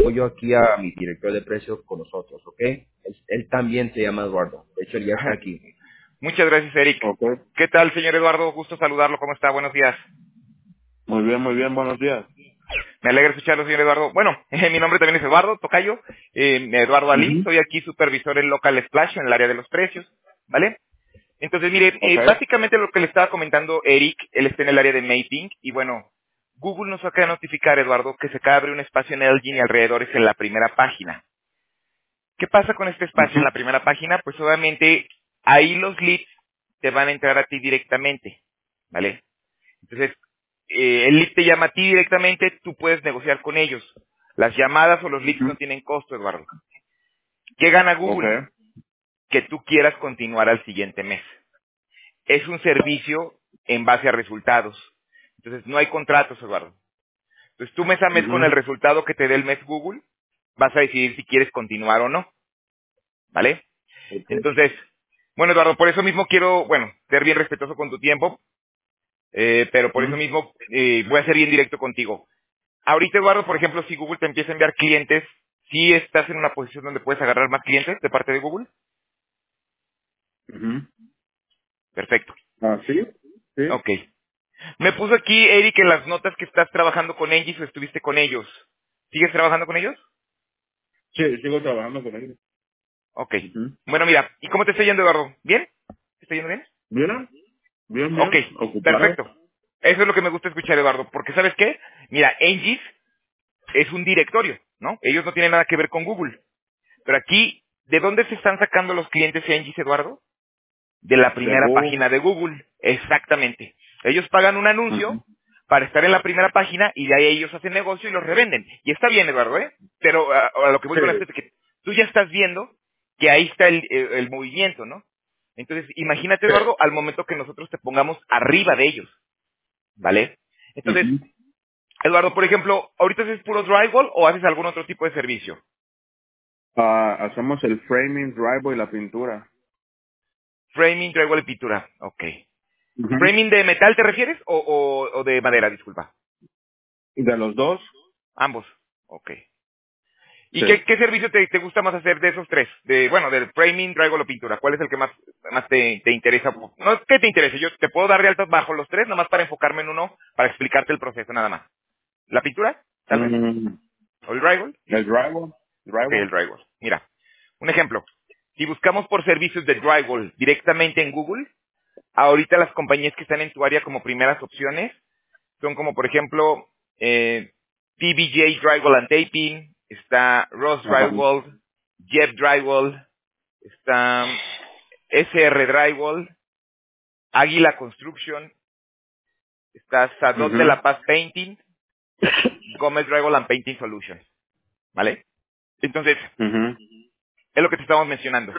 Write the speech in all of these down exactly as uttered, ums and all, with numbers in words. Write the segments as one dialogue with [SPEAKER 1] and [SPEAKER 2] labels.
[SPEAKER 1] yo aquí a mi director de precios con nosotros, ¿ok? Él, él también se llama Eduardo. De hecho, él ya está aquí.
[SPEAKER 2] Muchas gracias, Eric.
[SPEAKER 3] Ok.
[SPEAKER 2] ¿Qué tal, señor Eduardo? Gusto saludarlo. ¿Cómo está? Buenos días.
[SPEAKER 3] Muy bien, muy bien. Buenos días.
[SPEAKER 2] Me alegra escucharlo, señor Eduardo. Bueno, mi nombre también es Eduardo Tocayo, eh, Eduardo Ali.
[SPEAKER 3] Ujú.
[SPEAKER 2] Soy aquí supervisor en Local Splash, en el área de los precios, ¿vale? Entonces, mire,
[SPEAKER 3] Ok.
[SPEAKER 2] eh, básicamente lo que le estaba comentando Eric, él está en el área de mapping, y bueno, Google nos acaba de notificar, Eduardo, que se acaba de abrir un espacio en Elgin y alrededores en la primera página. ¿Qué pasa con este espacio en
[SPEAKER 3] Ujú.
[SPEAKER 2] la primera página? Pues obviamente ahí los leads te van a entrar a ti directamente, ¿vale? Entonces, eh, el lead te llama a ti directamente, tú puedes negociar con ellos. Las llamadas o los leads no
[SPEAKER 3] Ujú.
[SPEAKER 2] tienen costo, Eduardo. ¿Qué gana
[SPEAKER 3] Ok.
[SPEAKER 2] Google? Que tú quieras continuar al siguiente mes. Es un servicio en base a resultados. Entonces, no hay contratos, Eduardo. Entonces, tú mes a mes con el
[SPEAKER 3] Ujú.
[SPEAKER 2] resultado que te dé el mes Google, vas a decidir si quieres continuar o no, ¿vale?
[SPEAKER 3] Ok.
[SPEAKER 2] Entonces, bueno, Eduardo, por eso mismo quiero, bueno, ser bien respetuoso con tu tiempo, eh, pero por eso
[SPEAKER 3] Ujú.
[SPEAKER 2] mismo eh, voy a ser bien directo contigo. Ahorita, Eduardo, por ejemplo, si Google te empieza a enviar clientes, ¿sí estás en una posición donde puedes agarrar más clientes de parte de Google?
[SPEAKER 3] Ujú.
[SPEAKER 2] Perfecto.
[SPEAKER 3] Ah, ¿sí? Sí.
[SPEAKER 2] Ok. Me puso aquí, Eric, en las notas que estás trabajando con Engis o estuviste con ellos. ¿Sigues trabajando con ellos?
[SPEAKER 3] Sí, sigo trabajando con ellos.
[SPEAKER 2] Ok.
[SPEAKER 3] Ujú.
[SPEAKER 2] Bueno, mira, ¿y cómo te está yendo, Eduardo? ¿Bien? ¿Te está yendo bien?
[SPEAKER 3] Bien, bien,
[SPEAKER 2] Ok,
[SPEAKER 3] bien. Ocupado.
[SPEAKER 2] perfecto. Eso es lo que me gusta escuchar, Eduardo, porque ¿sabes qué? Mira, Engis es un directorio, ¿no? Ellos no tienen nada que ver con Google. Pero aquí, ¿de dónde se están sacando los clientes Engis, Eduardo? De la
[SPEAKER 3] De
[SPEAKER 2] primera
[SPEAKER 3] Google.
[SPEAKER 2] página de Google. Exactamente. Ellos pagan un anuncio
[SPEAKER 3] Ujú.
[SPEAKER 2] para estar en la primera página y de ahí ellos hacen negocio y los revenden. Y está bien, Eduardo, ¿eh? Pero a, a lo que voy con esto
[SPEAKER 3] Sí.
[SPEAKER 2] es que tú ya estás viendo que ahí está el, el- el movimiento, ¿no? Entonces, imagínate,
[SPEAKER 3] Sí.
[SPEAKER 2] Eduardo, al momento que nosotros te pongamos arriba de ellos, ¿vale? Entonces,
[SPEAKER 3] Ujú.
[SPEAKER 2] Eduardo, por ejemplo, ¿ahorita haces puro drywall o haces algún otro tipo de servicio?
[SPEAKER 3] Ah, hacemos el framing, drywall y la pintura.
[SPEAKER 2] Framing, drywall y pintura. Ok.
[SPEAKER 3] Ujú.
[SPEAKER 2] ¿Framing de metal te refieres o, o, o de madera, disculpa?
[SPEAKER 3] De los dos.
[SPEAKER 2] Ambos. Ok. ¿Y
[SPEAKER 3] Sí.
[SPEAKER 2] qué, qué servicio te, te gusta más hacer de esos tres? De, bueno, del framing, drywall o pintura. ¿Cuál es el que más, más te, te interesa? No es que te interese, yo te puedo dar de altas bajo los tres, nomás para enfocarme en uno, para explicarte el proceso nada más. ¿La pintura? Tal vez.
[SPEAKER 3] Mm,
[SPEAKER 2] ¿O el drywall?
[SPEAKER 3] el drywall.
[SPEAKER 2] Ok,
[SPEAKER 3] Drywall.
[SPEAKER 2] el drywall. Mira, un ejemplo. Si buscamos por servicios de drywall directamente en Google, ahorita las compañías que están en tu área como primeras opciones son como, por ejemplo, eh, P B J Drywall and Taping, está Ross
[SPEAKER 3] Ajá.
[SPEAKER 2] Drywall, Jeff Drywall, está S R Drywall, Águila Construction, está Sadot de
[SPEAKER 3] Ujú.
[SPEAKER 2] la Paz Painting, Gómez Drywall and Painting Solutions, ¿vale? Entonces,
[SPEAKER 3] Ujú.
[SPEAKER 2] es lo que te estamos mencionando.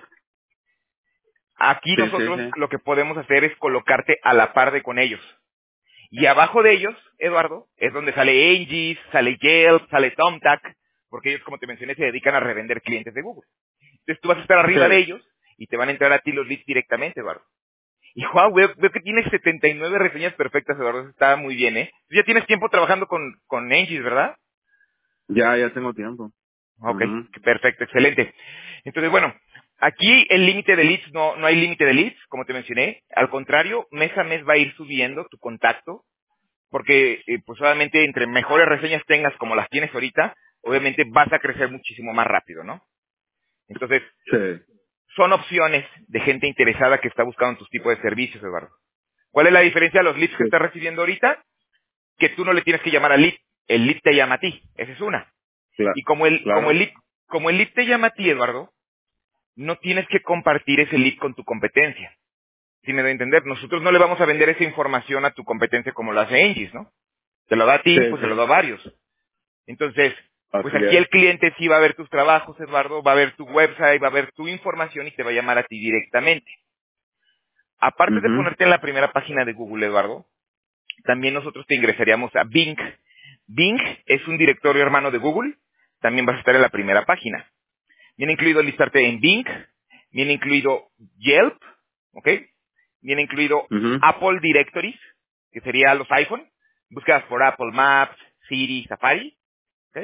[SPEAKER 2] Aquí
[SPEAKER 3] Sí, sí,
[SPEAKER 2] nosotros
[SPEAKER 3] sí.
[SPEAKER 2] lo que podemos hacer es colocarte a la par de con ellos. Y abajo de ellos, Eduardo, es donde sale Engis, sale Yelp, sale Thumbtack, porque ellos, como te mencioné, se dedican a revender clientes de Google. Entonces tú vas a estar arriba de
[SPEAKER 3] Sí.
[SPEAKER 2] ellos y te van a entrar a ti los leads directamente, Eduardo. Y wow, veo, veo que tienes setenta y nueve reseñas perfectas, Eduardo. Eso está muy bien, ¿eh? Tú ya tienes tiempo trabajando con, con Engis, ¿verdad?
[SPEAKER 3] Ya, ya tengo tiempo.
[SPEAKER 2] Ok,
[SPEAKER 3] Ujú.
[SPEAKER 2] perfecto, excelente. Entonces, bueno, aquí el límite de leads, no, no hay límite de leads, como te mencioné. Al contrario, mes a mes va a ir subiendo tu contacto, porque eh, pues obviamente entre mejores reseñas tengas como las tienes ahorita, obviamente vas a crecer muchísimo más rápido, ¿no? Entonces,
[SPEAKER 3] Sí.
[SPEAKER 2] son opciones de gente interesada que está buscando tus tipos de servicios, Eduardo. ¿Cuál es la diferencia de los leads que
[SPEAKER 3] Sí.
[SPEAKER 2] estás recibiendo ahorita? Que tú no le tienes que llamar al lead, el lead te llama a ti, esa es una.
[SPEAKER 3] Cla-
[SPEAKER 2] Y como el, como el
[SPEAKER 3] claro.
[SPEAKER 2] lead, como el lead te llama a ti, Eduardo, no tienes que compartir ese lead con tu competencia. Si me doy a entender, nosotros no le vamos a vender esa información a tu competencia como lo hace Engis, ¿no? Te lo da a
[SPEAKER 3] Sí,
[SPEAKER 2] ti, pues se lo da a
[SPEAKER 3] sí.
[SPEAKER 2] varios. Entonces, pues
[SPEAKER 3] Así
[SPEAKER 2] aquí
[SPEAKER 3] es.
[SPEAKER 2] el cliente sí va a ver tus trabajos, Eduardo, va a ver tu website, va a ver tu información y te va a llamar a ti directamente. Aparte de
[SPEAKER 3] Ujú.
[SPEAKER 2] ponerte en la primera página de Google, Eduardo, también nosotros te ingresaríamos a Bing. Bing es un directorio hermano de Google, también vas a estar en la primera página. Viene incluido listarte en Bing, viene incluido Yelp, ¿ok? Viene incluido
[SPEAKER 3] Ujú.
[SPEAKER 2] Apple Directories, que sería los iPhone, búsquedas por Apple Maps, Siri, Safari, ¿ok?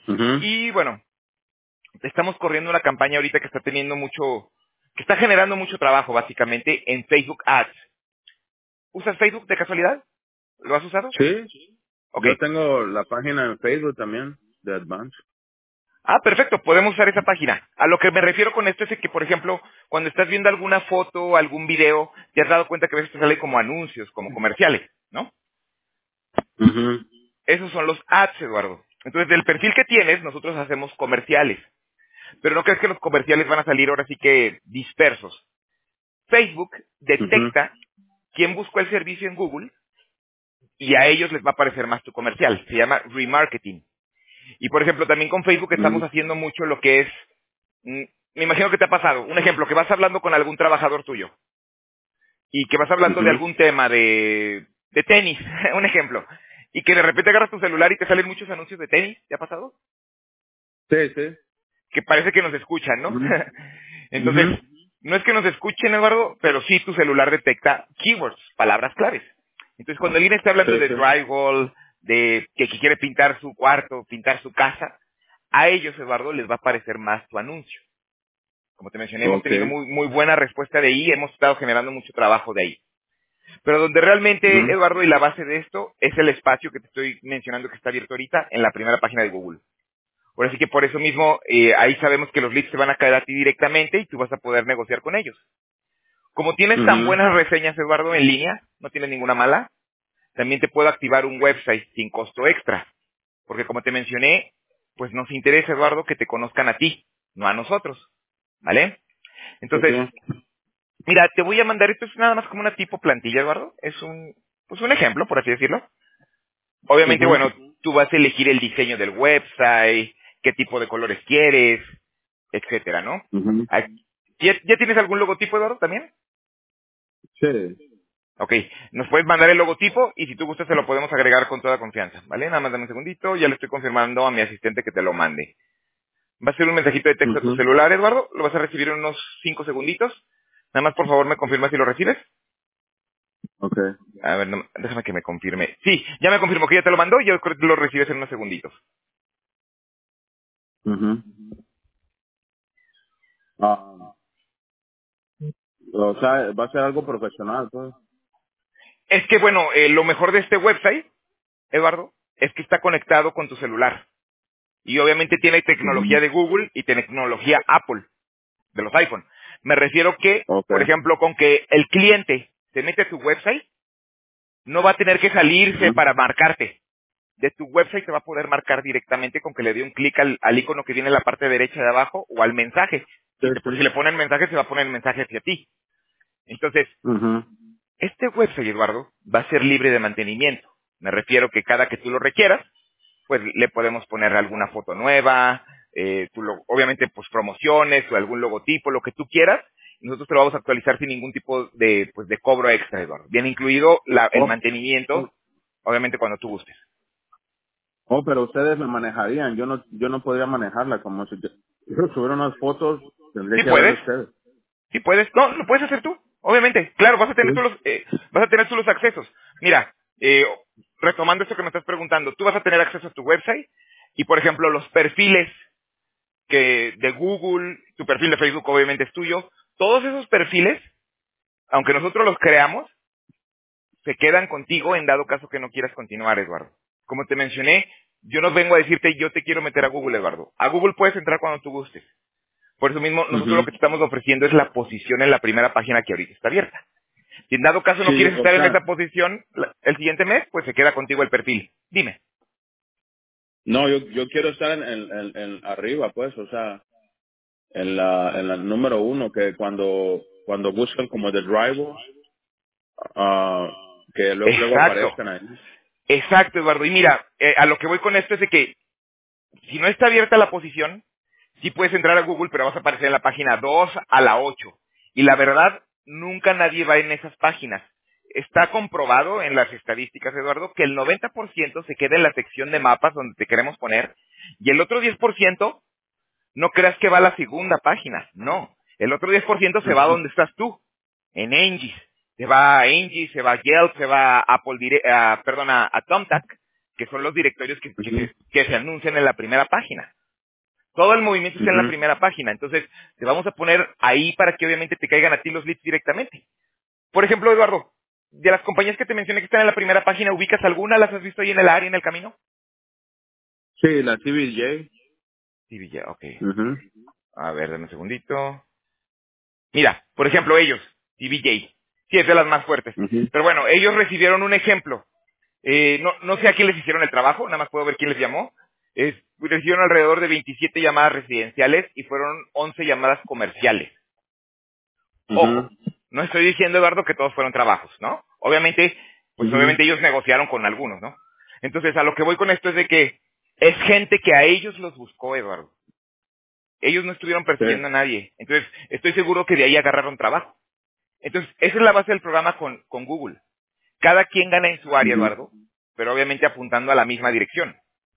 [SPEAKER 3] Ujú.
[SPEAKER 2] Y bueno, estamos corriendo una campaña ahorita que está teniendo mucho, que está generando mucho trabajo básicamente en Facebook Ads. ¿Usas Facebook de casualidad? ¿Lo has usado?
[SPEAKER 3] Sí,
[SPEAKER 2] Ok.
[SPEAKER 3] yo tengo la página en Facebook también, de Advance.
[SPEAKER 2] Ah, perfecto, podemos usar esa página. A lo que me refiero con esto es que, por ejemplo, cuando estás viendo alguna foto, algún video, te has dado cuenta que a veces te salen como anuncios, como comerciales, ¿no?
[SPEAKER 3] Ujú.
[SPEAKER 2] Esos son los ads, Eduardo. Entonces, del perfil que tienes, nosotros hacemos comerciales. Pero no crees que los comerciales van a salir ahora sí que dispersos. Facebook
[SPEAKER 3] Ujú.
[SPEAKER 2] detecta quién buscó el servicio en Google y a ellos les va a aparecer más tu comercial. Se llama remarketing. Y por ejemplo, también con Facebook estamos
[SPEAKER 3] Ujú.
[SPEAKER 2] haciendo mucho lo que es, mm, me imagino que te ha pasado, un ejemplo, que vas hablando con algún trabajador tuyo y que vas hablando de
[SPEAKER 3] Ujú.
[SPEAKER 2] algún tema de, de tenis, un ejemplo, y que de repente agarras tu celular y te salen muchos anuncios de tenis, ¿te ha pasado?
[SPEAKER 3] Sí, sí.
[SPEAKER 2] Que parece que nos escuchan, ¿no?
[SPEAKER 3] Ujú.
[SPEAKER 2] Entonces,
[SPEAKER 3] Ujú.
[SPEAKER 2] no es que nos escuchen, Eduardo, pero sí tu celular detecta keywords, palabras claves. Entonces, cuando alguien está hablando
[SPEAKER 3] Sí,
[SPEAKER 2] de
[SPEAKER 3] sí.
[SPEAKER 2] drywall, de que que quiere pintar su cuarto, pintar su casa, a ellos, Eduardo, les va a aparecer más tu anuncio. Como te mencioné, hemos
[SPEAKER 3] Ok.
[SPEAKER 2] tenido muy, muy buena respuesta de ahí, hemos estado generando mucho trabajo de ahí. Pero donde realmente,
[SPEAKER 3] Ujú.
[SPEAKER 2] Eduardo, y la base de esto es el espacio que te estoy mencionando que está abierto ahorita en la primera página de Google. Por así que por eso mismo, eh, ahí sabemos que los leads te van a caer a ti directamente y tú vas a poder negociar con ellos. Como tienes tan
[SPEAKER 3] Ujú.
[SPEAKER 2] buenas reseñas, Eduardo, en línea, no tienes ninguna mala, también te puedo activar un website sin costo extra. Porque como te mencioné, pues nos interesa, Eduardo, que te conozcan a ti, no a nosotros. ¿Vale?
[SPEAKER 3] Sí,
[SPEAKER 2] Entonces,
[SPEAKER 3] sí.
[SPEAKER 2] mira, te voy a mandar, esto es nada más como una tipo plantilla, Eduardo. Es un, pues un ejemplo, por así decirlo. Obviamente,
[SPEAKER 3] Ujú.
[SPEAKER 2] bueno, tú vas a elegir el diseño del website, qué tipo de colores quieres, etcétera, ¿no?
[SPEAKER 3] Ujú.
[SPEAKER 2] Ah, ¿Ya, ya tienes algún logotipo, Eduardo, también?
[SPEAKER 3] Sí.
[SPEAKER 2] Ok, nos puedes mandar el logotipo y si tú gustas se lo podemos agregar con toda confianza, ¿vale? Nada más dame un segundito, ya le estoy confirmando a mi asistente que te lo mande. Va a ser un mensajito de texto a tu
[SPEAKER 3] Ujú.
[SPEAKER 2] celular, Eduardo, lo vas a recibir en unos cinco segunditos. Nada más, por favor, me confirma si lo recibes.
[SPEAKER 3] Ok.
[SPEAKER 2] A ver, no- déjame que me confirme. Sí, ya me confirmó que ya te lo mandó y yo creo que lo recibes en unos segunditos.
[SPEAKER 3] Ujú. Ah, o sea, va a ser algo profesional, pues.
[SPEAKER 2] Es que, bueno, eh, lo mejor de este website, Eduardo, es que está conectado con tu celular. Y obviamente tiene tecnología
[SPEAKER 3] Ujú.
[SPEAKER 2] de Google y tecnología Apple, de los iPhone. Me refiero que,
[SPEAKER 3] Ok.
[SPEAKER 2] por ejemplo, con que el cliente se mete a tu website, no va a tener que salirse
[SPEAKER 3] Ujú.
[SPEAKER 2] para marcarte. De tu website te va a poder marcar directamente con que le dé un clic al, al icono que viene en la parte derecha de abajo o al mensaje.
[SPEAKER 3] Sí,
[SPEAKER 2] Si, te,
[SPEAKER 3] sí.
[SPEAKER 2] si le ponen mensaje, se va a poner el mensaje hacia ti. Entonces,
[SPEAKER 3] Ujú.
[SPEAKER 2] este website, Eduardo, va a ser libre de mantenimiento. Me refiero que cada que tú lo requieras, pues le podemos poner alguna foto nueva, eh, tu lo- obviamente pues promociones o algún logotipo, lo que tú quieras, y nosotros te lo vamos a actualizar sin ningún tipo de, pues, de cobro extra, Eduardo. Viene incluido la- el
[SPEAKER 3] Oh,
[SPEAKER 2] mantenimiento, obviamente cuando tú gustes.
[SPEAKER 3] oh, pero ustedes me manejarían. Yo no, yo no podría manejarla como si yo, yo subiera unas fotos, tendría
[SPEAKER 2] Sí
[SPEAKER 3] que ver
[SPEAKER 2] puedes,
[SPEAKER 3] ustedes.
[SPEAKER 2] sí puedes, no, lo puedes hacer tú, obviamente. Claro, vas a tener tú
[SPEAKER 3] Sí.
[SPEAKER 2] los, eh, vas a tener tú los accesos. Mira, eh, retomando esto que me estás preguntando, tú vas a tener acceso a tu website y, por ejemplo, los perfiles que de Google, tu perfil de Facebook obviamente es tuyo, todos esos perfiles, aunque nosotros los creamos, se quedan contigo en dado caso que no quieras continuar, Eduardo. Como te mencioné, yo no vengo a decirte yo te quiero meter a Google, Eduardo. A Google puedes entrar cuando tú gustes. Por eso mismo, nosotros lo
[SPEAKER 3] Ujú.
[SPEAKER 2] que te estamos ofreciendo es la posición en la primera página que ahorita está abierta. Si en dado caso no
[SPEAKER 3] Sí,
[SPEAKER 2] quieres
[SPEAKER 3] o
[SPEAKER 2] estar en
[SPEAKER 3] sea,
[SPEAKER 2] esa posición la- el siguiente mes, pues se queda contigo el perfil. Dime.
[SPEAKER 3] no, yo, yo quiero estar en, en, en, en arriba, pues, o sea, en la, en la número uno, que cuando, cuando buscan como de driver, ah, que luego, luego
[SPEAKER 2] Exacto.
[SPEAKER 3] aparezcan ahí.
[SPEAKER 2] Exacto, Eduardo. Y mira, eh, a lo que voy con esto es de que si no está abierta la posición, sí puedes entrar a Google, pero vas a aparecer en la página dos a la ocho. Y la verdad, nunca nadie va en esas páginas. Está comprobado en las estadísticas, Eduardo, que el noventa por ciento se queda en la sección de mapas donde te queremos poner, y el otro diez por ciento no creas que va a la segunda página, no. El otro diez por ciento se va a
[SPEAKER 3] Ujú.
[SPEAKER 2] donde estás tú, en Engis. Se va a Engis, se va a Yelp, se va a Apple, Dire- a, perdón, a, a Thumbtack, que son los directorios que, que,
[SPEAKER 3] Ujú.
[SPEAKER 2] se, que se anuncian en la primera página. Todo el movimiento está en la
[SPEAKER 3] Ujú.
[SPEAKER 2] primera página. Entonces, te vamos a poner ahí para que obviamente te caigan a ti los leads directamente. Por ejemplo, Eduardo, de las compañías que te mencioné que están en la primera página, ¿ubicas alguna? ¿Las has visto ahí en el área, en el camino?
[SPEAKER 3] Sí, la T V J.
[SPEAKER 2] Sí, ya, ok.
[SPEAKER 3] Ujú.
[SPEAKER 2] A ver, dame un segundito. Mira, por ejemplo, ellos, T V J. Sí, es de las más fuertes.
[SPEAKER 3] Ujú.
[SPEAKER 2] Pero bueno, ellos recibieron un ejemplo. Eh, no, no sé a quién les hicieron el trabajo, nada más puedo ver quién les llamó. Es, recibieron alrededor de veintisiete llamadas residenciales y fueron once llamadas comerciales.
[SPEAKER 3] Ujú.
[SPEAKER 2] Ojo, no estoy diciendo, Eduardo, que todos fueron trabajos, ¿no? Obviamente, pues
[SPEAKER 3] Ujú.
[SPEAKER 2] obviamente ellos negociaron con algunos, ¿no? Entonces, a lo que voy con esto es de que es gente que a ellos los buscó, Eduardo. Ellos no estuvieron
[SPEAKER 3] Sí.
[SPEAKER 2] persiguiendo a nadie. Entonces, estoy seguro que de ahí agarraron trabajo. Entonces, esa es la base del programa con, con Google. Cada quien gana en su área,
[SPEAKER 3] Ujú.
[SPEAKER 2] Eduardo, pero obviamente apuntando a la misma dirección.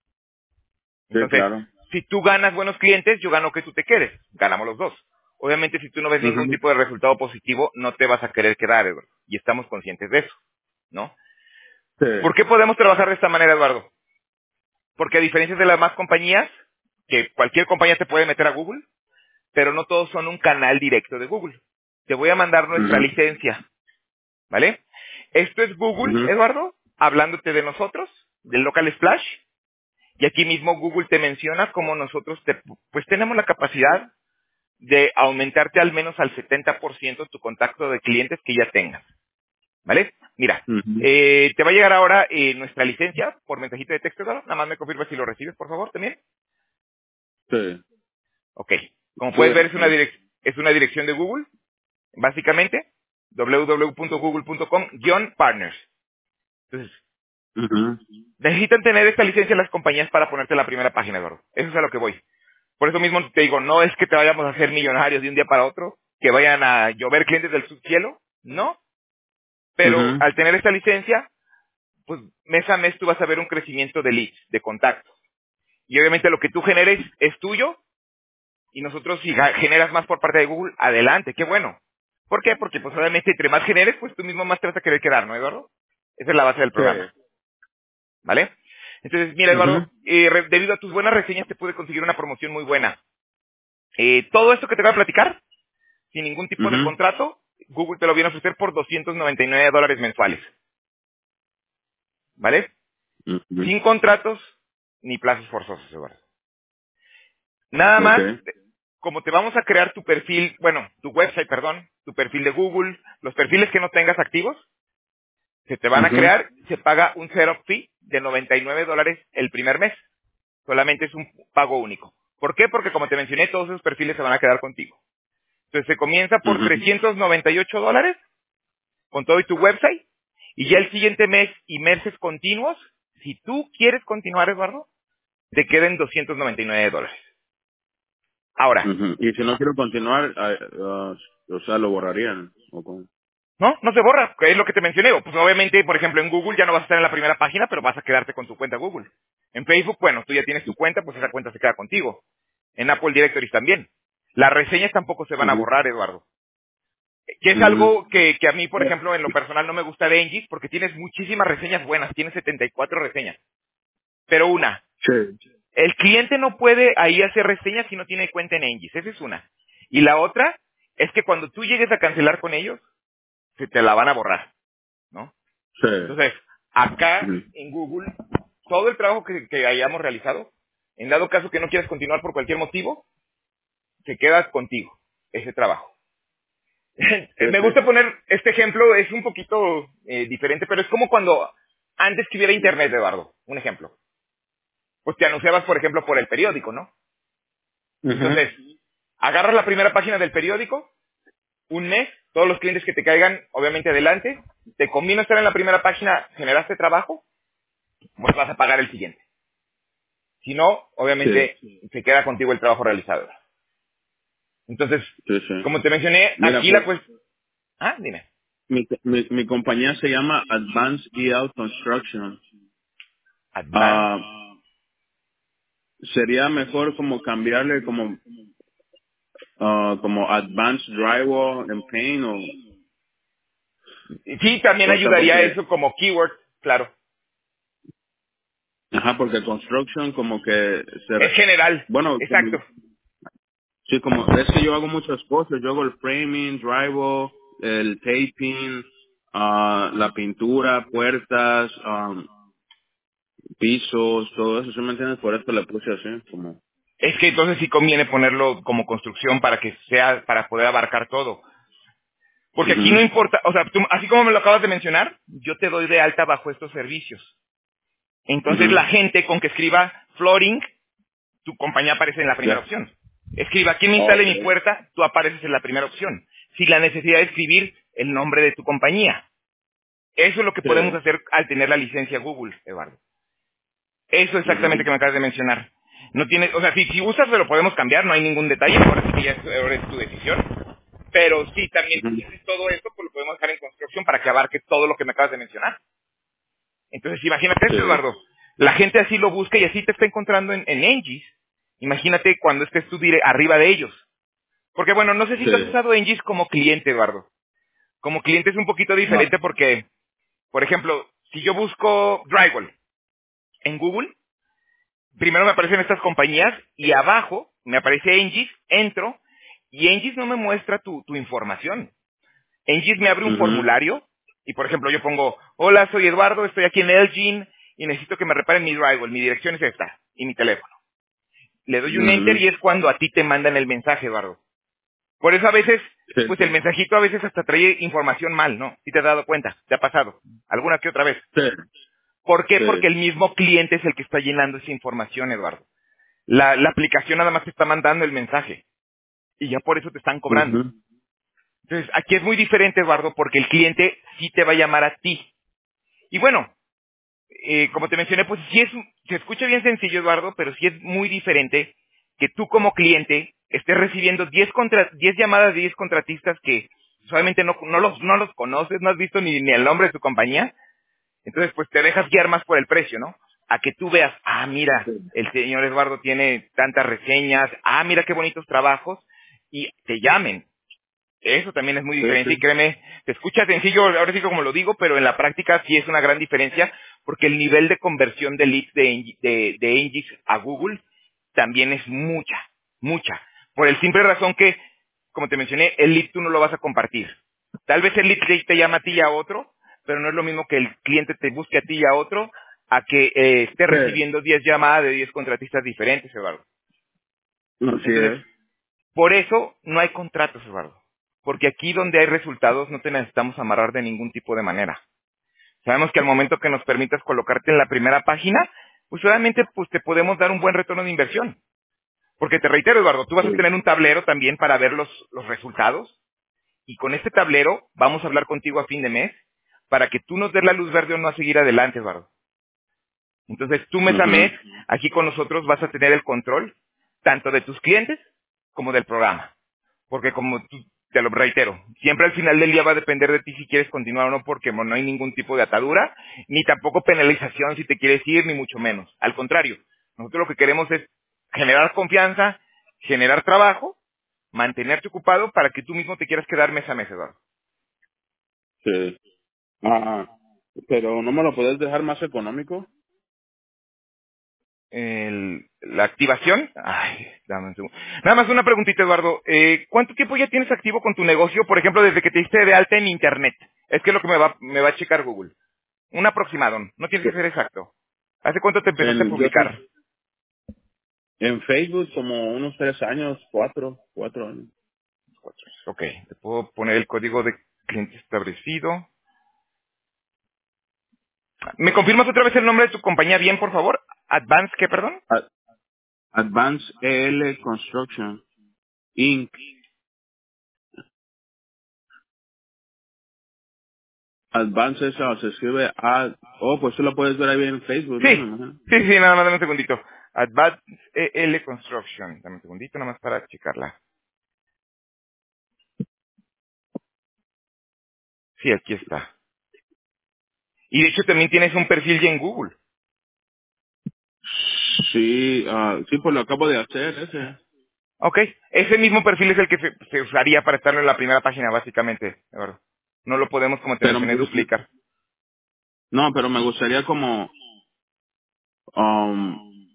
[SPEAKER 3] Sí,
[SPEAKER 2] Entonces,
[SPEAKER 3] claro.
[SPEAKER 2] si tú ganas buenos clientes, yo gano que tú te quedes. Ganamos los dos. Obviamente, si tú no ves ningún
[SPEAKER 3] Ujú.
[SPEAKER 2] tipo de resultado positivo, no te vas a querer quedar, Eduardo. Y estamos conscientes de eso, ¿no?
[SPEAKER 3] Sí.
[SPEAKER 2] ¿Por qué podemos trabajar de esta manera, Eduardo? Porque a diferencia de las más compañías, que cualquier compañía te puede meter a Google, pero no todos son un canal directo de Google. Te voy a mandar nuestra
[SPEAKER 3] Ujú.
[SPEAKER 2] licencia, ¿vale? Esto es Google,
[SPEAKER 3] Ujú.
[SPEAKER 2] Eduardo, hablándote de nosotros, del Local Splash, y aquí mismo Google te menciona cómo nosotros te, pues tenemos la capacidad de aumentarte al menos al setenta por ciento tu contacto de clientes que ya tengas, ¿vale? Mira,
[SPEAKER 3] Ujú.
[SPEAKER 2] eh, te va a llegar ahora eh, nuestra licencia por mensajito de texto, Eduardo. Nada más me confirma si lo recibes, por favor, también.
[SPEAKER 3] Sí.
[SPEAKER 2] Ok. Como
[SPEAKER 3] Sí.
[SPEAKER 2] puedes ver, es una, direc- es una dirección de Google, básicamente, w w w punto google punto com guión partners. Entonces,
[SPEAKER 3] Ujú.
[SPEAKER 2] necesitan tener esta licencia las compañías para ponerte en la primera página, Eduardo. Eso es a lo que voy. Por eso mismo te digo, no es que te vayamos a hacer millonarios de un día para otro, que vayan a llover clientes del subcielo, no. Pero
[SPEAKER 3] Ujú.
[SPEAKER 2] al tener esta licencia, pues mes a mes tú vas a ver un crecimiento de leads, de contactos. Y obviamente lo que tú generes es tuyo, y nosotros si ga- generas más por parte de Google, adelante, qué bueno. ¿Por qué? Porque pues obviamente entre más generes, pues tú mismo más te vas a querer quedar, ¿no, Eduardo? Esa es la base del
[SPEAKER 3] Sí.
[SPEAKER 2] programa, ¿vale? Entonces, mira,
[SPEAKER 3] Ujú.
[SPEAKER 2] Eduardo, eh, re- debido a tus buenas reseñas te pude conseguir una promoción muy buena. Eh, todo esto que te voy a platicar, sin ningún tipo de
[SPEAKER 3] Ujú.
[SPEAKER 2] contrato, Google te lo viene a ofrecer por doscientos noventa y nueve dólares mensuales, ¿vale?
[SPEAKER 3] Ujú.
[SPEAKER 2] Sin contratos ni plazos forzosos, Eduardo. Nada
[SPEAKER 3] Ok.
[SPEAKER 2] más, como te vamos a crear tu perfil, bueno, tu website, perdón, tu perfil de Google, los perfiles que no tengas activos, se te van a
[SPEAKER 3] Ujú.
[SPEAKER 2] crear, se paga un setup fee de noventa y nueve dólares el primer mes. Solamente es un pago único. ¿Por qué? Porque como te mencioné, todos esos perfiles se van a quedar contigo. Entonces se comienza por
[SPEAKER 3] Ujú.
[SPEAKER 2] trescientos noventa y ocho dólares con todo y tu website, y ya el siguiente mes y meses continuos, si tú quieres continuar, Eduardo, te queden doscientos noventa y nueve dólares. Ahora,
[SPEAKER 3] Ujú. Y si no quiero continuar, ah, ah, o sea, lo borrarían. ¿O cómo?
[SPEAKER 2] no, no se borra, que es lo que te mencioné. Pues obviamente, por ejemplo, en Google ya no vas a estar en la primera página, pero vas a quedarte con tu cuenta Google. En Facebook, bueno, tú ya tienes tu cuenta, pues esa cuenta se queda contigo. En Apple Directories también. Las reseñas tampoco se van a
[SPEAKER 3] Ujú.
[SPEAKER 2] borrar, Eduardo. Que es
[SPEAKER 3] Ujú.
[SPEAKER 2] algo que, que a mí, por ejemplo, en lo personal no me gusta de Engis, porque tienes muchísimas reseñas buenas, tienes setenta y cuatro reseñas. Pero una,
[SPEAKER 3] Sí.
[SPEAKER 2] el cliente no puede ahí hacer reseñas si no tiene cuenta en Engis, esa es una. Y la otra es que cuando tú llegues a cancelar con ellos, se te la van a borrar, ¿no?
[SPEAKER 3] Sí.
[SPEAKER 2] Entonces, acá
[SPEAKER 3] Ujú.
[SPEAKER 2] en Google, todo el trabajo que, que hayamos realizado, en dado caso que no quieras continuar por cualquier motivo, se queda contigo, ese trabajo.
[SPEAKER 3] Sí,
[SPEAKER 2] Me
[SPEAKER 3] sí.
[SPEAKER 2] gusta poner este ejemplo, es un poquito eh, diferente, pero es como cuando antes que hubiera internet, Eduardo, un ejemplo. Pues te anunciabas, por ejemplo, por el periódico, ¿no?
[SPEAKER 3] Ujú.
[SPEAKER 2] Entonces, agarras la primera página del periódico, un mes, todos los clientes que te caigan, obviamente adelante, te conviene estar en la primera página, generaste trabajo, pues vas a pagar el siguiente. Si no,
[SPEAKER 3] Sí.
[SPEAKER 2] obviamente se queda contigo el trabajo realizado. Entonces,
[SPEAKER 3] Sí, sí.
[SPEAKER 2] como te mencioné,
[SPEAKER 3] Mira,
[SPEAKER 2] aquí la
[SPEAKER 3] pues,
[SPEAKER 2] pues... Ah, dime.
[SPEAKER 3] mi, mi, mi compañía se llama Advanced E L Construction.
[SPEAKER 2] Advance.
[SPEAKER 3] Ah, sería mejor como cambiarle como ah, como Advanced Drywall and Paint o,
[SPEAKER 2] Sí, también
[SPEAKER 3] o sea,
[SPEAKER 2] ayudaría
[SPEAKER 3] porque
[SPEAKER 2] eso como keyword, claro.
[SPEAKER 3] Ajá, porque construction como que se...
[SPEAKER 2] Es general,
[SPEAKER 3] Bueno, como,
[SPEAKER 2] exacto.
[SPEAKER 3] sí, como es que yo hago muchas cosas. Yo hago el framing, drywall, el taping, ah, la pintura, puertas, um, pisos, todo eso, ¿sí me entiendes? Por esto le puse así, como...
[SPEAKER 2] Es que entonces sí conviene ponerlo como construcción para que sea, para poder abarcar todo. Porque aquí no
[SPEAKER 3] Ujú.
[SPEAKER 2] importa, o sea, tú- así como me lo acabas de mencionar, yo te doy de alta bajo estos servicios. Entonces
[SPEAKER 3] Ujú.
[SPEAKER 2] la gente con que escriba flooring, tu compañía aparece en la primera
[SPEAKER 3] Ya.
[SPEAKER 2] opción. Escriba, ¿quién me instale mi
[SPEAKER 3] Okay.
[SPEAKER 2] puerta? Tú apareces en la primera opción. Sin la necesidad de escribir el nombre de tu compañía. Eso es lo que podemos
[SPEAKER 3] Sí.
[SPEAKER 2] hacer al tener la licencia Google, Eduardo. Eso exactamente
[SPEAKER 3] Ujú.
[SPEAKER 2] que me acabas de mencionar. No tiene, o sea, si, si gustas se lo podemos cambiar, no hay ningún detalle, ahora sí que ya es, ahora es tu decisión. Pero sí, también si
[SPEAKER 3] Ujú.
[SPEAKER 2] quieres todo esto, pues lo podemos dejar en construcción para que abarque todo lo que me acabas de mencionar. Entonces, imagínate esto,
[SPEAKER 3] Sí.
[SPEAKER 2] Eduardo. La gente así lo busca y así te está encontrando en, en Engis. Imagínate cuando estés tú dire- arriba de ellos. Porque bueno, no sé si tú has
[SPEAKER 3] Sí.
[SPEAKER 2] usado Engis como cliente, Eduardo. Como cliente es un poquito
[SPEAKER 3] No.
[SPEAKER 2] diferente porque, por ejemplo, si yo busco Drywall en Google, primero me aparecen estas compañías y abajo me aparece Engis, entro y Engis no me muestra tu, tu información. Engis me abre un
[SPEAKER 3] Ujú.
[SPEAKER 2] formulario y, por ejemplo, yo pongo, hola, soy Eduardo, estoy aquí en Elgin y necesito que me reparen mi drywall, mi dirección es esta y mi teléfono. Le doy un enter
[SPEAKER 3] Ujú.
[SPEAKER 2] y es cuando a ti te mandan el mensaje, Eduardo. Por eso a veces,
[SPEAKER 3] Sí.
[SPEAKER 2] pues el mensajito a veces hasta trae información mal, ¿no? Si te has dado cuenta, te ha pasado, alguna que otra vez.
[SPEAKER 3] Sí.
[SPEAKER 2] ¿Por qué?
[SPEAKER 3] Sí.
[SPEAKER 2] Porque el mismo cliente es el que está llenando esa información, Eduardo. La, la aplicación nada más te está mandando el mensaje y ya por eso te están cobrando.
[SPEAKER 3] Ujú.
[SPEAKER 2] Entonces, aquí es muy diferente, Eduardo, porque el cliente sí te va a llamar a ti. Y bueno, eh, como te mencioné, pues sí es, se escucha bien sencillo, Eduardo, pero sí es muy diferente que tú como cliente estés recibiendo diez contra, diez llamadas de diez contratistas que solamente no, no los, no los conoces, no has visto ni, ni el nombre de su compañía. Entonces, pues te dejas guiar más por el precio, ¿no? A que tú veas, ah, mira,
[SPEAKER 3] Sí.
[SPEAKER 2] el señor Eduardo tiene tantas reseñas, ah, mira qué bonitos trabajos, y te llamen. Eso también es muy
[SPEAKER 3] Sí.
[SPEAKER 2] diferente y
[SPEAKER 3] Sí.
[SPEAKER 2] créeme, se escucha sencillo, ahora sí como lo digo, pero en la práctica sí es una gran diferencia porque el nivel de conversión de leads de, Engi- de, de Engis a Google también es mucha, mucha. Por el simple razón que, como te mencioné, el lead tú no lo vas a compartir. Tal vez el lead te te llama a ti y a otro, pero no es lo mismo que el cliente te busque a ti y a otro a que eh, esté
[SPEAKER 3] Sí.
[SPEAKER 2] recibiendo diez llamadas de diez contratistas diferentes, Eduardo.
[SPEAKER 3] No, sí
[SPEAKER 2] Entonces,
[SPEAKER 3] es.
[SPEAKER 2] por eso no hay contratos, Eduardo. Porque aquí donde hay resultados no te necesitamos amarrar de ningún tipo de manera. Sabemos que al momento que nos permitas colocarte en la primera página, pues obviamente pues te podemos dar un buen retorno de inversión. Porque te reitero, Eduardo, tú vas a
[SPEAKER 3] Sí.
[SPEAKER 2] tener un tablero también para ver los, los resultados. Y con este tablero vamos a hablar contigo a fin de mes para que tú nos des la luz verde o no a seguir adelante, Eduardo. Entonces tú mes a mes,
[SPEAKER 3] Ujú.
[SPEAKER 2] aquí con nosotros vas a tener el control tanto de tus clientes como del programa. Porque como tú, te lo reitero, siempre al final del día va a depender de ti si quieres continuar o no, porque no hay ningún tipo de atadura, ni tampoco penalización si te quieres ir, ni mucho menos. Al contrario, nosotros lo que queremos es generar confianza, generar trabajo, mantenerte ocupado para que tú mismo te quieras quedar mes a mes, Eduardo.
[SPEAKER 3] Sí. Ah, pero no me lo puedes dejar más económico.
[SPEAKER 2] El- la activación, ay, dame un segundo. Nada más una preguntita, Eduardo. Eh, ¿Cuánto tiempo ya tienes activo con tu negocio, por ejemplo, desde que te diste de alta en Internet? Es que es lo que me va, me va a checar Google. Un aproximado, no tienes
[SPEAKER 3] Sí.
[SPEAKER 2] que ser exacto. ¿Hace cuánto te empezaste a
[SPEAKER 3] En, yo
[SPEAKER 2] publicar?
[SPEAKER 3] en Facebook como unos tres años, cuatro, cuatro años.
[SPEAKER 2] Ok, te puedo poner el código de cliente establecido. ¿Me confirmas otra vez el nombre de tu compañía bien, por favor? Advance, ¿qué, perdón?
[SPEAKER 3] A- Advance E L Construction Inc. Advance eso se escribe A. Oh, pues tú lo puedes ver ahí en Facebook, ¿no?
[SPEAKER 2] Sí,
[SPEAKER 3] Me imagino.
[SPEAKER 2] sí, sí, nada más dame un segundito. Advance E L Construction. Dame un segundito nada más para checarla. Sí, aquí está. Y de hecho también tienes un perfil ya en Google.
[SPEAKER 3] Sí, ah, sí, pues lo acabo de hacer ese.
[SPEAKER 2] Ok, ese mismo perfil es el que se, se usaría para estar en la primera página, básicamente. Eduardo. No lo podemos, como te
[SPEAKER 3] Pero me
[SPEAKER 2] mencioné,
[SPEAKER 3] gusta,
[SPEAKER 2] duplicar.
[SPEAKER 3] no, pero me gustaría como Um,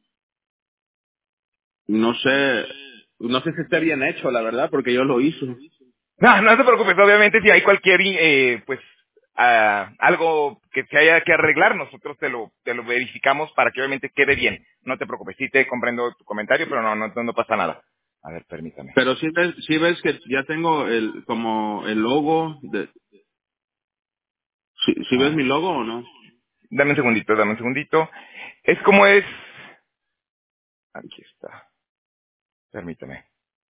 [SPEAKER 3] no sé, no sé si esté bien hecho, la verdad, porque yo lo hice.
[SPEAKER 2] No, no te preocupes, obviamente si hay cualquier, eh, pues, ah, algo que se haya que arreglar, nosotros te lo, te lo verificamos para que obviamente quede bien. No te preocupes, sí te comprendo tu comentario, pero no, no, no pasa nada. A ver, permítame.
[SPEAKER 3] Pero sí ves, sí ves que ya tengo el, como el logo de, ¿sí, sí ves
[SPEAKER 2] Ah,
[SPEAKER 3] mi logo o no?
[SPEAKER 2] dame un segundito, dame un segundito. Es como es... Aquí está, permítame.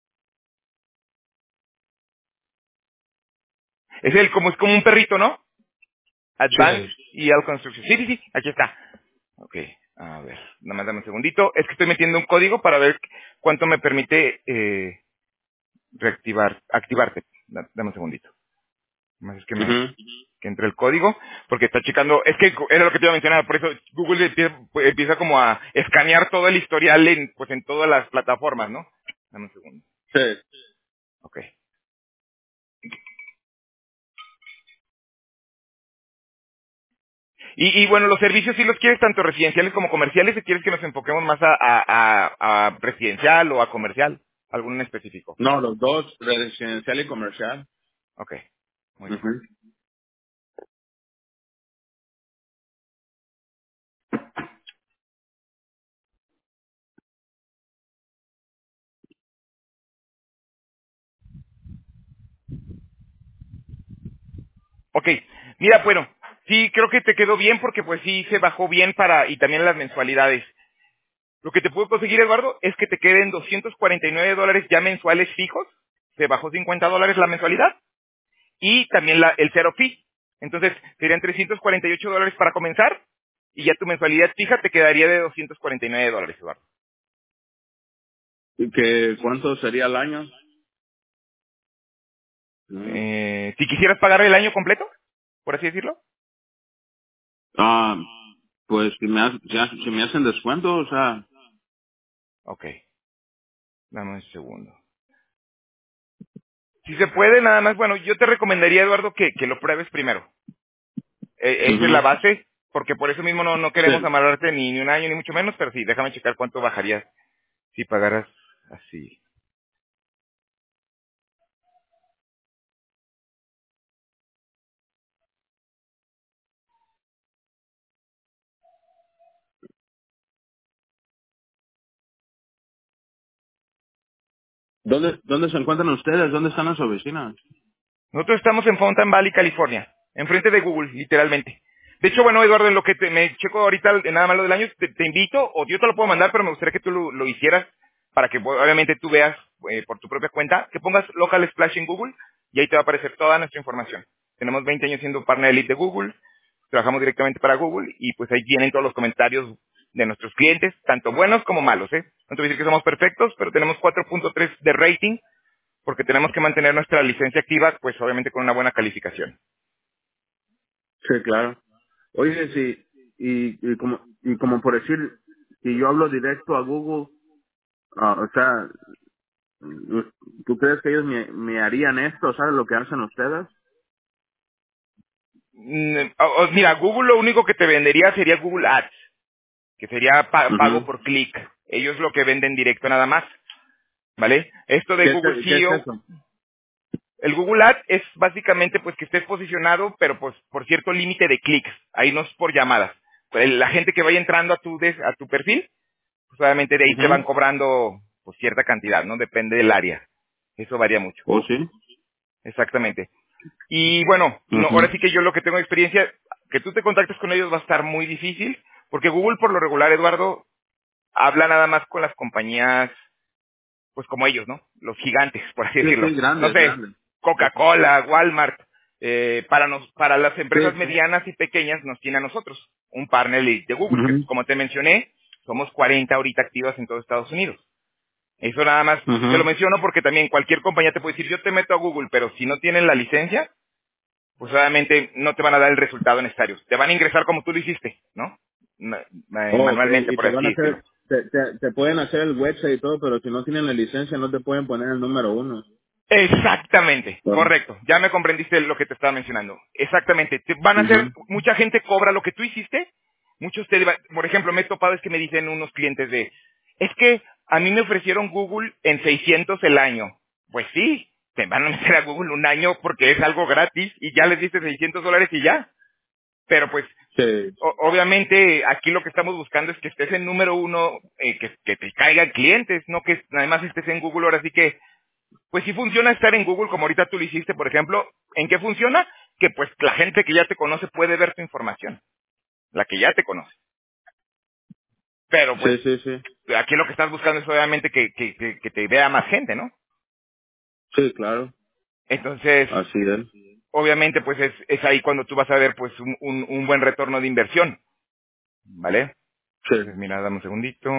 [SPEAKER 2] Es el, como, es como un perrito, ¿no? Advanced
[SPEAKER 3] Sí.
[SPEAKER 2] y L Construction. Sí, sí, sí, aquí está. Ok, a ver, nada más dame un segundito. Es que estoy metiendo un código para ver cuánto me permite eh, reactivar, activarte. Da- Dame un segundito. Más es que me
[SPEAKER 3] Ujú.
[SPEAKER 2] que entre el código, porque está checando, es que era lo que te iba a mencionar, por eso Google empieza, empieza como a escanear todo el historial en, pues en todas las plataformas, ¿no? Dame un segundo.
[SPEAKER 3] Sí.
[SPEAKER 2] Ok. Y, y bueno, los servicios sí los quieres tanto residenciales como comerciales, o quieres que nos enfoquemos más a, a, a, a residencial o a comercial, alguno en específico.
[SPEAKER 3] No, los dos, residencial y comercial.
[SPEAKER 2] Ok, muy bien.
[SPEAKER 3] Ujú.
[SPEAKER 2] Ok, mira, bueno, sí, creo que te quedó bien porque pues sí se bajó bien para, y también las mensualidades. Lo que te puedo conseguir, Eduardo, es que te queden doscientos cuarenta y nueve dólares ya mensuales fijos, se bajó cincuenta dólares la mensualidad, y también la, el cero fee. Entonces, serían trescientos cuarenta y ocho dólares para comenzar, y ya tu mensualidad fija te quedaría de doscientos cuarenta y nueve dólares, Eduardo.
[SPEAKER 3] ¿Y que cuánto sería el año? Mm.
[SPEAKER 2] Eh, si quisieras pagar el año completo, por así decirlo.
[SPEAKER 3] Ah, pues si me, hace- si, hace- si me hacen descuento, o sea,
[SPEAKER 2] Ok, dame un segundo. Si se puede, nada más, bueno, yo te recomendaría, Eduardo, que, que lo pruebes primero. Eh, esa es la
[SPEAKER 3] ujú.
[SPEAKER 2] base, porque por eso mismo no, no queremos
[SPEAKER 3] Sí.
[SPEAKER 2] amarrarte ni, ni un año ni mucho menos, pero sí, déjame checar cuánto bajarías si pagaras así.
[SPEAKER 3] ¿Dónde, ¿Dónde se encuentran ustedes? ¿Dónde están las oficinas?
[SPEAKER 2] Nosotros estamos en Fountain Valley, California, enfrente de Google, literalmente. De hecho, bueno, Eduardo, en lo que te, me checo ahorita, en nada más lo del año, te, te invito, o yo te lo puedo mandar, pero me gustaría que tú lo, lo hicieras para que pues, obviamente tú veas eh, por tu propia cuenta, que pongas Local Splash en Google y ahí te va a aparecer toda nuestra información. Tenemos veinte años siendo partner elite de Google, trabajamos directamente para Google y pues ahí vienen todos los comentarios de nuestros clientes, tanto buenos como malos, ¿eh? No te voy a decir que somos perfectos, pero tenemos cuatro punto tres de rating porque tenemos que mantener nuestra licencia activa, pues obviamente con una buena calificación.
[SPEAKER 3] Sí, claro. Oye, sí, y, y como y como por decir, si yo hablo directo a Google, ah, o sea, ¿tú crees que ellos me, me harían esto, sabes lo que hacen ustedes?
[SPEAKER 2] Mm, o- o- Mira, Google lo único que te vendería sería Google Ads, que sería pa- pago
[SPEAKER 3] Ujú.
[SPEAKER 2] por clic. Ellos lo que venden directo nada más, ¿vale? Esto de
[SPEAKER 3] ¿Qué, es,
[SPEAKER 2] Google
[SPEAKER 3] ¿Qué es
[SPEAKER 2] S E O,
[SPEAKER 3] eso?
[SPEAKER 2] el Google Ads es básicamente pues que estés posicionado, pero pues por cierto límite de clics. Ahí no es por llamadas. Pues, la gente que vaya entrando a tu des- a tu perfil, pues obviamente de ahí te van
[SPEAKER 3] Ujú.
[SPEAKER 2] cobrando pues cierta cantidad, ¿no? Depende del área. Eso varía mucho.
[SPEAKER 3] ¿Oh, sí?
[SPEAKER 2] Exactamente. Y bueno, no,
[SPEAKER 3] Ujú.
[SPEAKER 2] ahora sí que yo lo que tengo experiencia, que tú te contactes con ellos va a estar muy difícil, porque Google por lo regular, Eduardo, habla nada más con las compañías, pues como ellos, ¿no? Los gigantes, por así
[SPEAKER 3] Sí,
[SPEAKER 2] decirlo.
[SPEAKER 3] sí,
[SPEAKER 2] No
[SPEAKER 3] grande,
[SPEAKER 2] sé,
[SPEAKER 3] grande.
[SPEAKER 2] Coca-Cola, Walmart, eh, para nos, para las
[SPEAKER 3] Sí,
[SPEAKER 2] empresas
[SPEAKER 3] sí.
[SPEAKER 2] medianas y pequeñas nos tiene a nosotros, un partner elite de Google, que
[SPEAKER 3] Ujú.
[SPEAKER 2] como te mencioné, somos cuarenta ahorita activas en todo Estados Unidos. Eso nada más, te lo
[SPEAKER 3] Ujú.
[SPEAKER 2] menciono porque también cualquier compañía te puede decir, yo te meto a Google, pero si no tienen la licencia, pues obviamente no te van a dar el resultado necesario. Te van a ingresar como tú lo hiciste, ¿no? Ma- ma-
[SPEAKER 3] Oh, ok,
[SPEAKER 2] Manualmente,
[SPEAKER 3] y
[SPEAKER 2] por
[SPEAKER 3] te van
[SPEAKER 2] así
[SPEAKER 3] a
[SPEAKER 2] decirlo.
[SPEAKER 3] hacer, te, te, te pueden hacer el website y todo, pero si no tienen la licencia no te pueden poner el número uno.
[SPEAKER 2] Exactamente,
[SPEAKER 3] Bueno.
[SPEAKER 2] correcto. Ya me comprendiste lo que te estaba mencionando. Exactamente. Te van a hacer,
[SPEAKER 3] Ujú.
[SPEAKER 2] mucha gente cobra lo que tú hiciste, Muchos te, por ejemplo, me he topado es que me dicen unos clientes de, es que a mí me ofrecieron Google en seiscientos el año. Pues sí, te van a meter a Google un año porque es algo gratis y ya les diste seiscientos dólares y ya. Pero pues,
[SPEAKER 3] Sí,
[SPEAKER 2] o- obviamente aquí lo que estamos buscando es que estés en número uno, eh, que, que te caigan clientes, no que además estés en Google. Ahora sí que, pues sí funciona estar en Google como ahorita tú lo hiciste, por ejemplo. ¿En qué funciona? Que pues la gente que ya te conoce puede ver tu información, la que ya te conoce. Pero pues
[SPEAKER 3] sí, sí, sí.
[SPEAKER 2] aquí lo que estás buscando es obviamente que, que, que, que te vea más gente, ¿no?
[SPEAKER 3] Sí, claro.
[SPEAKER 2] Entonces,
[SPEAKER 3] Así es.
[SPEAKER 2] obviamente pues es, es ahí cuando tú vas a ver pues un, un, un buen retorno de inversión, ¿vale?
[SPEAKER 3] Sí.
[SPEAKER 2] Entonces mira, dame un segundito.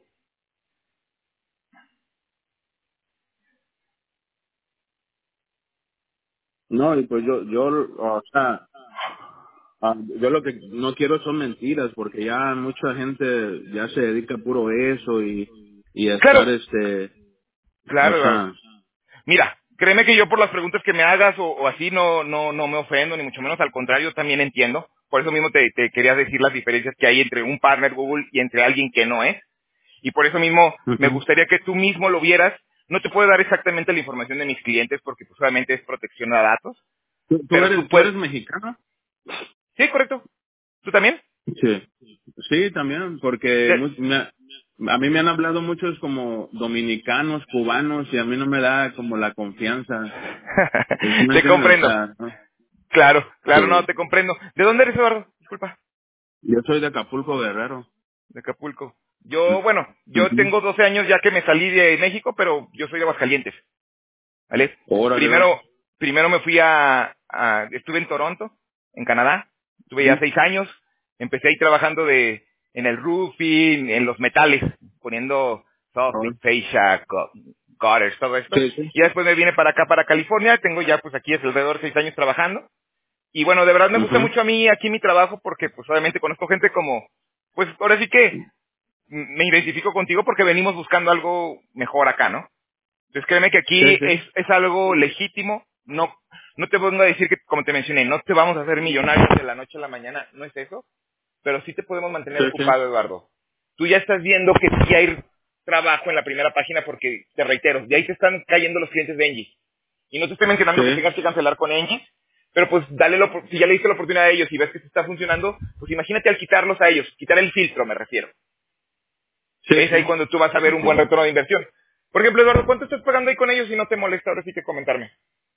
[SPEAKER 3] No, y pues yo, yo, o sea, ah, yo lo que no quiero son mentiras, porque ya mucha gente ya se dedica a puro eso y, y a estar,
[SPEAKER 2] Claro,
[SPEAKER 3] este, o
[SPEAKER 2] claro, Eduardo.
[SPEAKER 3] sea,
[SPEAKER 2] Mira, créeme que yo por las preguntas que me hagas o, o así no, no, no me ofendo, ni mucho menos, al contrario, también entiendo. Por eso mismo te, te quería decir las diferencias que hay entre un partner Google y entre alguien que no es. Y por eso mismo me
[SPEAKER 3] ujú.
[SPEAKER 2] gustaría que tú mismo lo vieras. No te puedo dar exactamente la información de mis clientes porque pues obviamente es protección a datos,
[SPEAKER 3] ¿Tú, tú
[SPEAKER 2] pero tú
[SPEAKER 3] eres, tú
[SPEAKER 2] puedes...
[SPEAKER 3] eres mexicano?
[SPEAKER 2] Sí, correcto. ¿Tú también?
[SPEAKER 3] Sí. Sí, también, porque
[SPEAKER 2] Te,
[SPEAKER 3] mu- me- a mí me han hablado muchos como dominicanos, cubanos, y a mí no me da como la confianza. ¿Sí me
[SPEAKER 2] te
[SPEAKER 3] entiendes? O
[SPEAKER 2] comprendo.
[SPEAKER 3] sea, ¿no?
[SPEAKER 2] Claro, claro, no,
[SPEAKER 3] Sí.
[SPEAKER 2] te comprendo. ¿De dónde eres, Eduardo? Disculpa.
[SPEAKER 3] Yo soy de Acapulco, Guerrero.
[SPEAKER 2] De Acapulco. Yo, bueno, yo
[SPEAKER 3] Ujú.
[SPEAKER 2] tengo doce años ya que me salí de México, pero yo soy de Aguascalientes, ¿vale?
[SPEAKER 3] Órale.
[SPEAKER 2] Primero, primero me fui a, a- estuve en Toronto, en Canadá, estuve ya
[SPEAKER 3] Ujú.
[SPEAKER 2] seis años, empecé ahí trabajando de, en el roofing, en los metales, poniendo soffit,
[SPEAKER 3] Ahora.
[SPEAKER 2] fascia, gu- gutters, todo esto.
[SPEAKER 3] Sí, sí.
[SPEAKER 2] Y después me vine para acá, para California, tengo ya pues aquí es alrededor de seis años trabajando. Y bueno, de verdad me gusta
[SPEAKER 3] Ujú.
[SPEAKER 2] mucho a mí aquí mi trabajo porque pues obviamente conozco gente como, pues ahora sí que me identifico contigo porque venimos buscando algo mejor acá, ¿no? Entonces créeme que
[SPEAKER 3] Sí,
[SPEAKER 2] aquí es,
[SPEAKER 3] sí.
[SPEAKER 2] es algo legítimo, no, no te vengo a decir que, como te mencioné, no te vamos a hacer millonarios de la noche a la mañana, no es eso, pero sí te podemos mantener
[SPEAKER 3] Sí, sí.
[SPEAKER 2] ocupado, Eduardo. Tú ya estás viendo que sí hay trabajo en la primera página porque, te reitero, de ahí te están cayendo los clientes de Engie. Y no te estoy mencionando que
[SPEAKER 3] Sí.
[SPEAKER 2] tengas que cancelar con Engie, pero pues dale la, opor- si ya le diste la oportunidad a ellos y ves que te está funcionando, pues imagínate al quitarlos a ellos, quitar el filtro, me refiero.
[SPEAKER 3] Sí,
[SPEAKER 2] Es ahí
[SPEAKER 3] sí.
[SPEAKER 2] cuando tú vas a ver un buen retorno de inversión. Por ejemplo, Eduardo, ¿cuánto estás pagando ahí con ellos si no te molesta ahora sí que comentarme?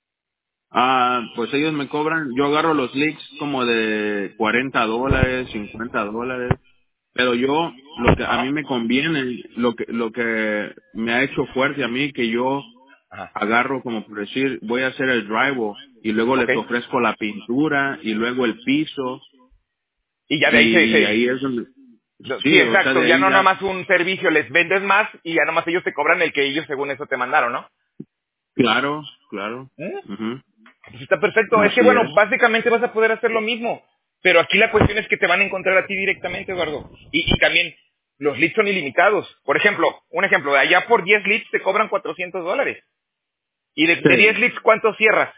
[SPEAKER 3] Ah, pues ellos me cobran, yo agarro los leaks como de cuarenta dólares, cincuenta dólares, pero yo, lo que a mí
[SPEAKER 2] Ajá.
[SPEAKER 3] me conviene, lo que, lo que me ha hecho fuerte a mí, que yo
[SPEAKER 2] Ajá.
[SPEAKER 3] agarro como por decir, voy a hacer el drywall y luego
[SPEAKER 2] Ok.
[SPEAKER 3] les ofrezco la pintura y luego el piso
[SPEAKER 2] Y ya de ahí se,
[SPEAKER 3] y
[SPEAKER 2] se-
[SPEAKER 3] ahí es donde,
[SPEAKER 2] sí,
[SPEAKER 3] sí, o sea,
[SPEAKER 2] exacto,
[SPEAKER 3] de
[SPEAKER 2] ya
[SPEAKER 3] ahí
[SPEAKER 2] no
[SPEAKER 3] ya,
[SPEAKER 2] nomás un servicio, les vendes más y ya nomás ellos te cobran el que ellos según eso te mandaron, ¿no?
[SPEAKER 3] claro, claro,
[SPEAKER 2] ¿Eh?
[SPEAKER 3] ujú,
[SPEAKER 2] Pues está perfecto. Es que
[SPEAKER 3] así
[SPEAKER 2] bueno,
[SPEAKER 3] es,
[SPEAKER 2] básicamente vas a poder hacer lo mismo. Pero aquí la cuestión es que te van a encontrar a ti directamente, Eduardo. Y, y también los leads son ilimitados. Por ejemplo, un ejemplo, allá por diez leads te cobran cuatrocientos dólares. Y de, de diez
[SPEAKER 3] sí,
[SPEAKER 2] leads, ¿cuántos cierras?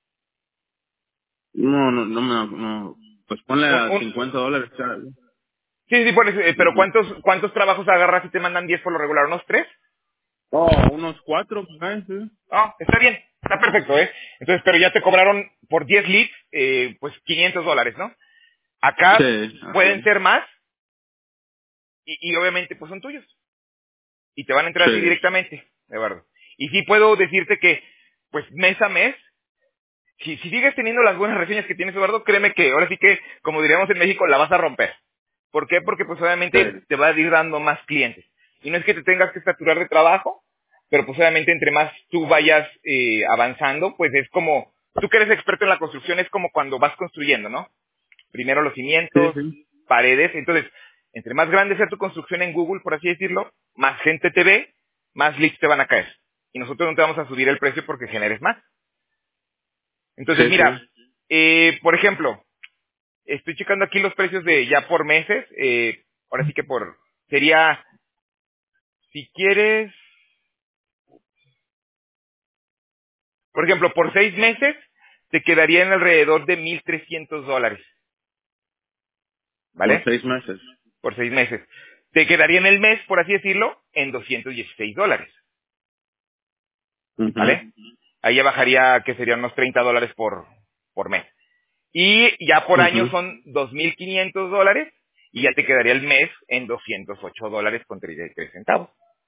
[SPEAKER 3] no, no, no, no, no, pues ponle
[SPEAKER 2] Un,
[SPEAKER 3] a
[SPEAKER 2] un,
[SPEAKER 3] cincuenta dólares cada,
[SPEAKER 2] sí, sí, pones, eh, pero
[SPEAKER 3] ujú.
[SPEAKER 2] ¿cuántos, ¿cuántos trabajos agarras y te mandan diez por lo regular? ¿Unos tres?
[SPEAKER 3] Oh, unos cuatro, por ahí, sí.
[SPEAKER 2] Ah, está bien, está perfecto, ¿eh? Entonces, pero ya te cobraron por diez leads, eh, pues quinientos dólares, ¿no? Acá
[SPEAKER 3] Sí, así
[SPEAKER 2] pueden
[SPEAKER 3] es.
[SPEAKER 2] ser más y, y obviamente pues son tuyos. Y te van a entrar a ti
[SPEAKER 3] Sí,
[SPEAKER 2] directamente, Eduardo. Y sí puedo decirte que, pues mes a mes, si, si sigues teniendo las buenas reseñas que tienes, Eduardo, créeme que ahora sí que, como diríamos en México, la vas a romper. ¿Por qué? Porque pues obviamente
[SPEAKER 3] sí,
[SPEAKER 2] te va a ir dando más clientes. Y no es que te tengas que saturar de trabajo, pero pues obviamente entre más tú vayas eh, avanzando, pues es como, tú que eres experto en la construcción, es como cuando vas construyendo, ¿no? Primero los
[SPEAKER 3] sí,
[SPEAKER 2] cimientos,
[SPEAKER 3] sí,
[SPEAKER 2] paredes. Entonces, entre más grande sea tu construcción en Google, por así decirlo, más gente te ve, más leads te van a caer. Y nosotros no te vamos a subir el precio porque generes más. Entonces,
[SPEAKER 3] sí,
[SPEAKER 2] mira,
[SPEAKER 3] sí.
[SPEAKER 2] eh, por ejemplo, estoy checando aquí los precios de ya por meses. Eh, ahora sí que por, sería, si quieres, por ejemplo, por seis meses, te quedaría en alrededor de mil trescientos dólares.
[SPEAKER 3] Por
[SPEAKER 2] ¿vale?
[SPEAKER 3] seis meses.
[SPEAKER 2] Por seis meses. Te quedaría en el mes, por así decirlo, en doscientos dieciséis dólares,
[SPEAKER 3] Ujú.
[SPEAKER 2] ¿vale? Ahí ya bajaría, que serían unos treinta dólares por, por mes. Y ya por año
[SPEAKER 3] Ujú.
[SPEAKER 2] son dos mil quinientos dólares y ya te quedaría el mes en doscientos ocho dólares con treinta y tres centavos.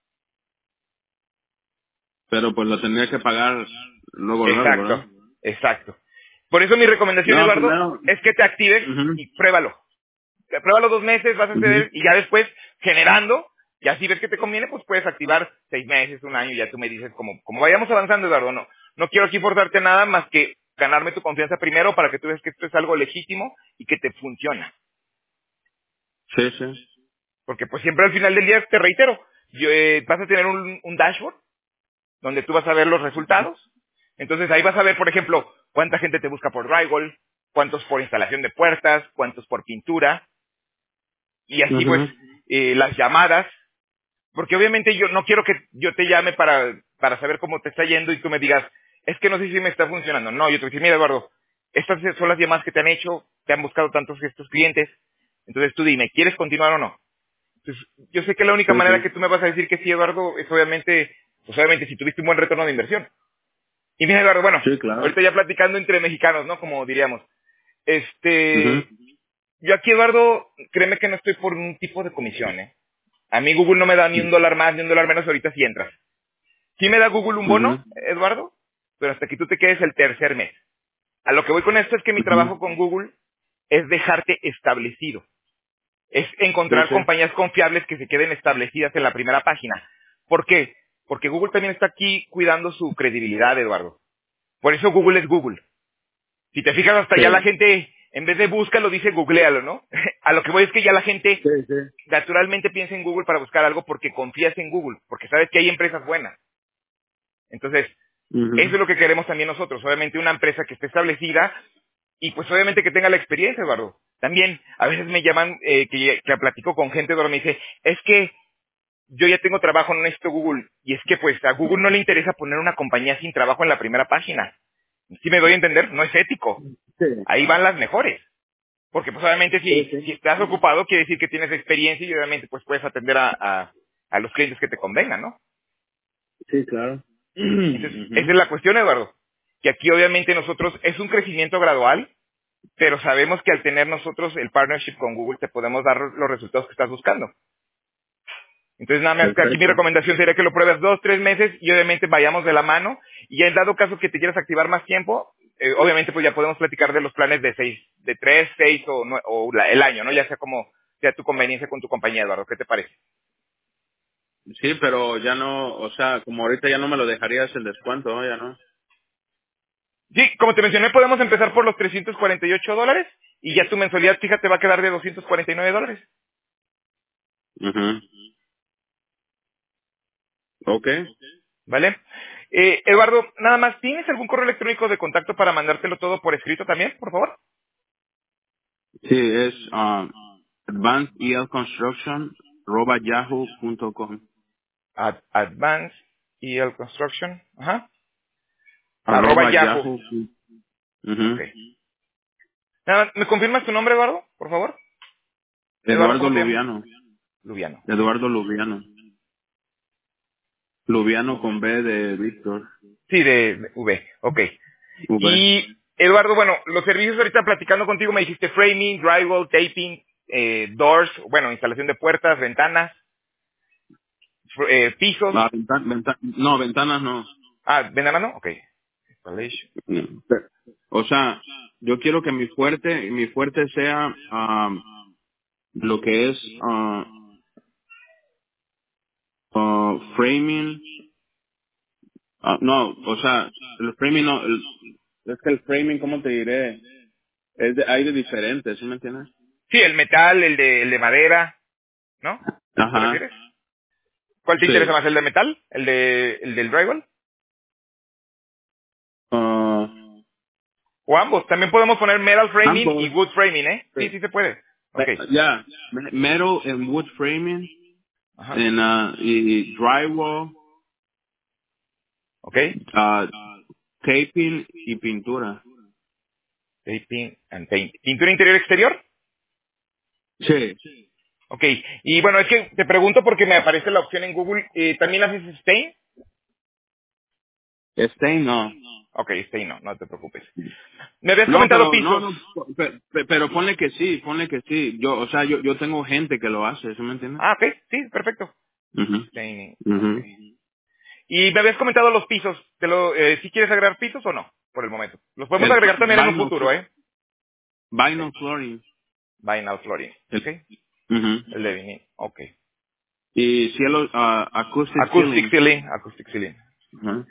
[SPEAKER 3] Pero pues lo tendría que pagar luego, luego, ¿verdad?
[SPEAKER 2] Exacto, exacto. Por eso mi recomendación,
[SPEAKER 3] No,
[SPEAKER 2] Eduardo,
[SPEAKER 3] primero.
[SPEAKER 2] es que te actives
[SPEAKER 3] Ujú.
[SPEAKER 2] y pruébalo. Pruébalo dos meses, vas a
[SPEAKER 3] Ujú.
[SPEAKER 2] acceder y ya después, generando, ya si ves que te conviene, pues puedes activar seis meses, un año, y ya tú me dices como, como vayamos avanzando, Eduardo. No, no quiero aquí forzarte nada más que ganarme tu confianza primero para que tú veas que esto es algo legítimo y que te funciona.
[SPEAKER 3] Sí, sí.
[SPEAKER 2] Porque pues siempre al final del día, te reitero, yo, eh, vas a tener un, un dashboard donde tú vas a ver los resultados. Entonces ahí vas a ver, por ejemplo, cuánta gente te busca por drywall, cuántos por instalación de puertas, cuántos por pintura, y así pues
[SPEAKER 3] Ujú.
[SPEAKER 2] eh, las llamadas, porque obviamente yo no quiero que yo te llame para, para saber cómo te está yendo y tú me digas, es que no sé si me está funcionando. No, yo te voy a decir, mira Eduardo, estas son las llamadas que te han hecho, te han buscado tantos estos clientes, entonces tú dime, ¿quieres continuar o no? Entonces, yo sé que la única
[SPEAKER 3] Sí,
[SPEAKER 2] manera
[SPEAKER 3] sí.
[SPEAKER 2] que tú me vas a decir que sí, Eduardo, es obviamente, pues obviamente si tuviste un buen retorno de inversión. Y mira, Eduardo, bueno,
[SPEAKER 3] Sí, claro.
[SPEAKER 2] ahorita ya platicando entre mexicanos, ¿no? Como diríamos.
[SPEAKER 3] Ujú.
[SPEAKER 2] Este, yo aquí, Eduardo, créeme que no estoy por un tipo de comisión, ¿eh? A mí Google no me da ni un dólar más, ni un dólar menos ahorita si entras. Sí me da Google un
[SPEAKER 3] Ujú.
[SPEAKER 2] bono, Eduardo, pero hasta que tú te quedes el tercer mes. A lo que voy con esto es que mi
[SPEAKER 3] Ujú.
[SPEAKER 2] trabajo con Google es dejarte establecido. Es
[SPEAKER 3] Sí,
[SPEAKER 2] encontrar
[SPEAKER 3] sí.
[SPEAKER 2] compañías confiables que se queden establecidas en la primera página. ¿Por qué? Porque Google también está aquí cuidando su credibilidad, Eduardo. Por eso Google es Google. Si te fijas, hasta ya la
[SPEAKER 3] Sí.
[SPEAKER 2] gente, en vez de búscalo, dice googlealo, ¿no? A lo que voy es que ya la gente
[SPEAKER 3] Sí, sí.
[SPEAKER 2] naturalmente piensa en Google para buscar algo porque confías en Google, porque sabes que hay empresas buenas. Entonces, eso
[SPEAKER 3] Ujú.
[SPEAKER 2] es lo que queremos también nosotros. Obviamente una empresa que esté establecida y pues obviamente que tenga la experiencia, Eduardo. También a veces me llaman, eh, que, que platico con gente, Eduardo, me dice, es que yo ya tengo trabajo, no necesito Google. Y es que pues a Google no le interesa poner una compañía sin trabajo en la primera página. Si me doy a entender, no es ético.
[SPEAKER 3] Sí.
[SPEAKER 2] Ahí van las mejores. Porque pues obviamente
[SPEAKER 3] Sí,
[SPEAKER 2] si,
[SPEAKER 3] sí.
[SPEAKER 2] si estás ocupado quiere decir que tienes experiencia y obviamente pues puedes atender a, a, a los clientes que te convengan, ¿no?
[SPEAKER 3] Sí, claro.
[SPEAKER 2] Entonces, esa
[SPEAKER 3] Ujú.
[SPEAKER 2] es la cuestión, Eduardo. Que aquí obviamente nosotros es un crecimiento gradual, pero sabemos que al tener nosotros el partnership con Google te podemos dar los resultados que estás buscando. Entonces, nada más que aquí mi
[SPEAKER 3] Perfecto.
[SPEAKER 2] recomendación sería que lo pruebes dos, tres meses y obviamente vayamos de la mano. Y ya en dado caso que te quieras activar más tiempo, eh, obviamente pues ya podemos platicar de los planes de seis, de tres, seis o, nue- o la- el año, ¿no? Ya sea como sea tu conveniencia con tu compañía, Eduardo. ¿Qué te parece?
[SPEAKER 3] Sí, pero ya no, o sea, como ahorita ya no me lo dejarías el descuento, ¿no? Ya no.
[SPEAKER 2] Sí, como te mencioné, podemos empezar por los trescientos cuarenta y ocho dólares y ya tu mensualidad fija te va a quedar de doscientos cuarenta y nueve dólares.
[SPEAKER 3] Ujú. Ok.
[SPEAKER 2] ¿Vale? Eh, Eduardo, nada más, ¿tienes algún correo electrónico de contacto para mandártelo todo por escrito también, por favor?
[SPEAKER 3] Sí, es um, advanced e l construction arroba yahoo punto com.
[SPEAKER 2] Ad- Advance E L Construction, ajá, arroba
[SPEAKER 3] Arroba
[SPEAKER 2] Yahoo.
[SPEAKER 3] yahoo.
[SPEAKER 2] Ok.
[SPEAKER 3] Ujú.
[SPEAKER 2] Nada más, ¿me confirmas tu nombre, Eduardo, por favor? Eduardo,
[SPEAKER 3] Eduardo
[SPEAKER 2] ¿cómo te llamas?
[SPEAKER 3] Lubiano.
[SPEAKER 2] Lubiano, ok.
[SPEAKER 3] Eduardo Lubiano. Lubiano con B de Víctor.
[SPEAKER 2] Sí, de, de V, ok.
[SPEAKER 3] V.
[SPEAKER 2] Y, Eduardo, bueno, los servicios ahorita platicando contigo me dijiste framing, drywall, taping, eh, doors, bueno, instalación de puertas, ventanas, fr- eh, pisos.
[SPEAKER 3] Ah, venta- venta- no, ventanas no.
[SPEAKER 2] Ah, ¿ventanas no? Ok. Installation.
[SPEAKER 3] No. O sea, yo quiero que mi fuerte, mi fuerte sea um, lo que es uh, uh, framing. Uh, no, o sea, el framing no. el- es que el framing, ¿cómo te diré? Es de, hay de diferentes, ¿sí me entiendes?
[SPEAKER 2] Sí, el metal, el de, el de madera, ¿no? ¿Te
[SPEAKER 3] Ajá.
[SPEAKER 2] refieres? ¿Cuál te interesa
[SPEAKER 3] Sí.
[SPEAKER 2] más, el de metal? ¿El de, el del drywall?
[SPEAKER 3] Uh,
[SPEAKER 2] O ambos. También podemos poner metal framing y
[SPEAKER 3] ambos.
[SPEAKER 2] wood framing, ¿eh?
[SPEAKER 3] Sí.
[SPEAKER 2] Sí, sí se puede. Ok.
[SPEAKER 3] Me- Ya. Me- Metal and wood framing
[SPEAKER 2] Ajá.
[SPEAKER 3] and, uh, y drywall,
[SPEAKER 2] Ok.
[SPEAKER 3] uh, taping y pintura.
[SPEAKER 2] Taping and paint. ¿Pintura interior exterior?
[SPEAKER 3] Sí.
[SPEAKER 2] Ok. Y bueno, es que te pregunto porque me aparece la opción en Google. Eh, ¿También haces stain?
[SPEAKER 3] Stain no.
[SPEAKER 2] Ok, stain no, no te preocupes. Me habías
[SPEAKER 3] No,
[SPEAKER 2] comentado
[SPEAKER 3] pero no,
[SPEAKER 2] pisos.
[SPEAKER 3] no, pe- pe- pero ponle que sí, ponle que sí. Yo, o sea, yo, yo tengo gente que lo hace, ¿sí me entiendes?
[SPEAKER 2] Ah, ok, sí, perfecto.
[SPEAKER 3] Mhm.
[SPEAKER 2] Staining, ok.
[SPEAKER 3] Mhm.
[SPEAKER 2] Y me habías comentado los pisos. ¿Te lo, eh, ¿Sí quieres agregar pisos o no? Por el momento. Los podemos
[SPEAKER 3] El
[SPEAKER 2] agregar también en un
[SPEAKER 3] vinyl,
[SPEAKER 2] futuro,
[SPEAKER 3] fl-
[SPEAKER 2] ¿eh? Ok.
[SPEAKER 3] vinyl flooring.
[SPEAKER 2] Vinyl flooring. Ok.
[SPEAKER 3] El, ujú.
[SPEAKER 2] El de vinil. Ok.
[SPEAKER 3] Y cielo, ah, acoustic
[SPEAKER 2] Acoustic
[SPEAKER 3] ceiling.
[SPEAKER 2] ceiling. Acoustic ceiling.
[SPEAKER 3] Ajá.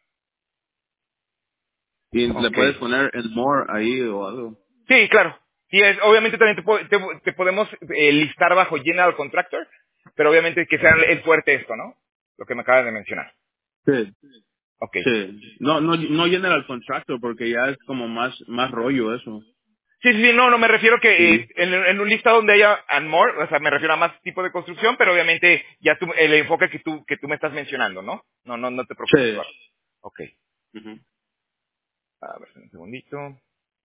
[SPEAKER 3] Y le
[SPEAKER 2] Ok.
[SPEAKER 3] puedes poner el more ahí o algo.
[SPEAKER 2] Sí, claro. Sí, es, obviamente también te, po- te- te podemos eh, listar bajo General Contractor, pero obviamente que sea el fuerte esto, ¿no? Lo que me acabas de mencionar.
[SPEAKER 3] Sí.
[SPEAKER 2] Ok.
[SPEAKER 3] Sí. No, no, no general contractor porque ya es como más, más rollo eso.
[SPEAKER 2] Sí, sí, sí, no, no me refiero que
[SPEAKER 3] Sí.
[SPEAKER 2] eh, en, en un listado donde haya and more, o sea, me refiero a más tipo de construcción, pero obviamente ya tú, el enfoque que tú, que tú me estás mencionando, ¿no? No, no, no te preocupes,
[SPEAKER 3] Sí.
[SPEAKER 2] Eduardo. Ok.
[SPEAKER 3] Ujú.
[SPEAKER 2] A ver, un segundito.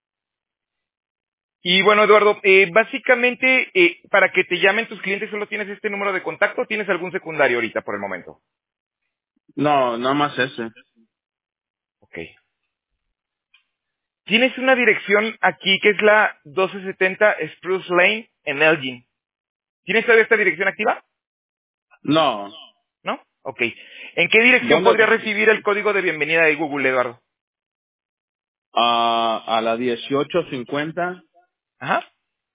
[SPEAKER 2] Y bueno, Eduardo, eh, básicamente, eh, para que te llamen tus clientes, ¿solo tienes este número de contacto o tienes algún secundario ahorita por el momento?
[SPEAKER 3] No, nada más ese.
[SPEAKER 2] Ok. Tienes una dirección aquí que es la doce setenta Spruce Lane en Elgin. ¿Tienes todavía esta dirección activa?
[SPEAKER 3] No.
[SPEAKER 2] ¿No? Ok. ¿En qué dirección
[SPEAKER 3] ¿Dónde?
[SPEAKER 2] podría recibir el código de bienvenida de Google, Eduardo?
[SPEAKER 3] Ah, a la dieciocho cincuenta
[SPEAKER 2] Ajá.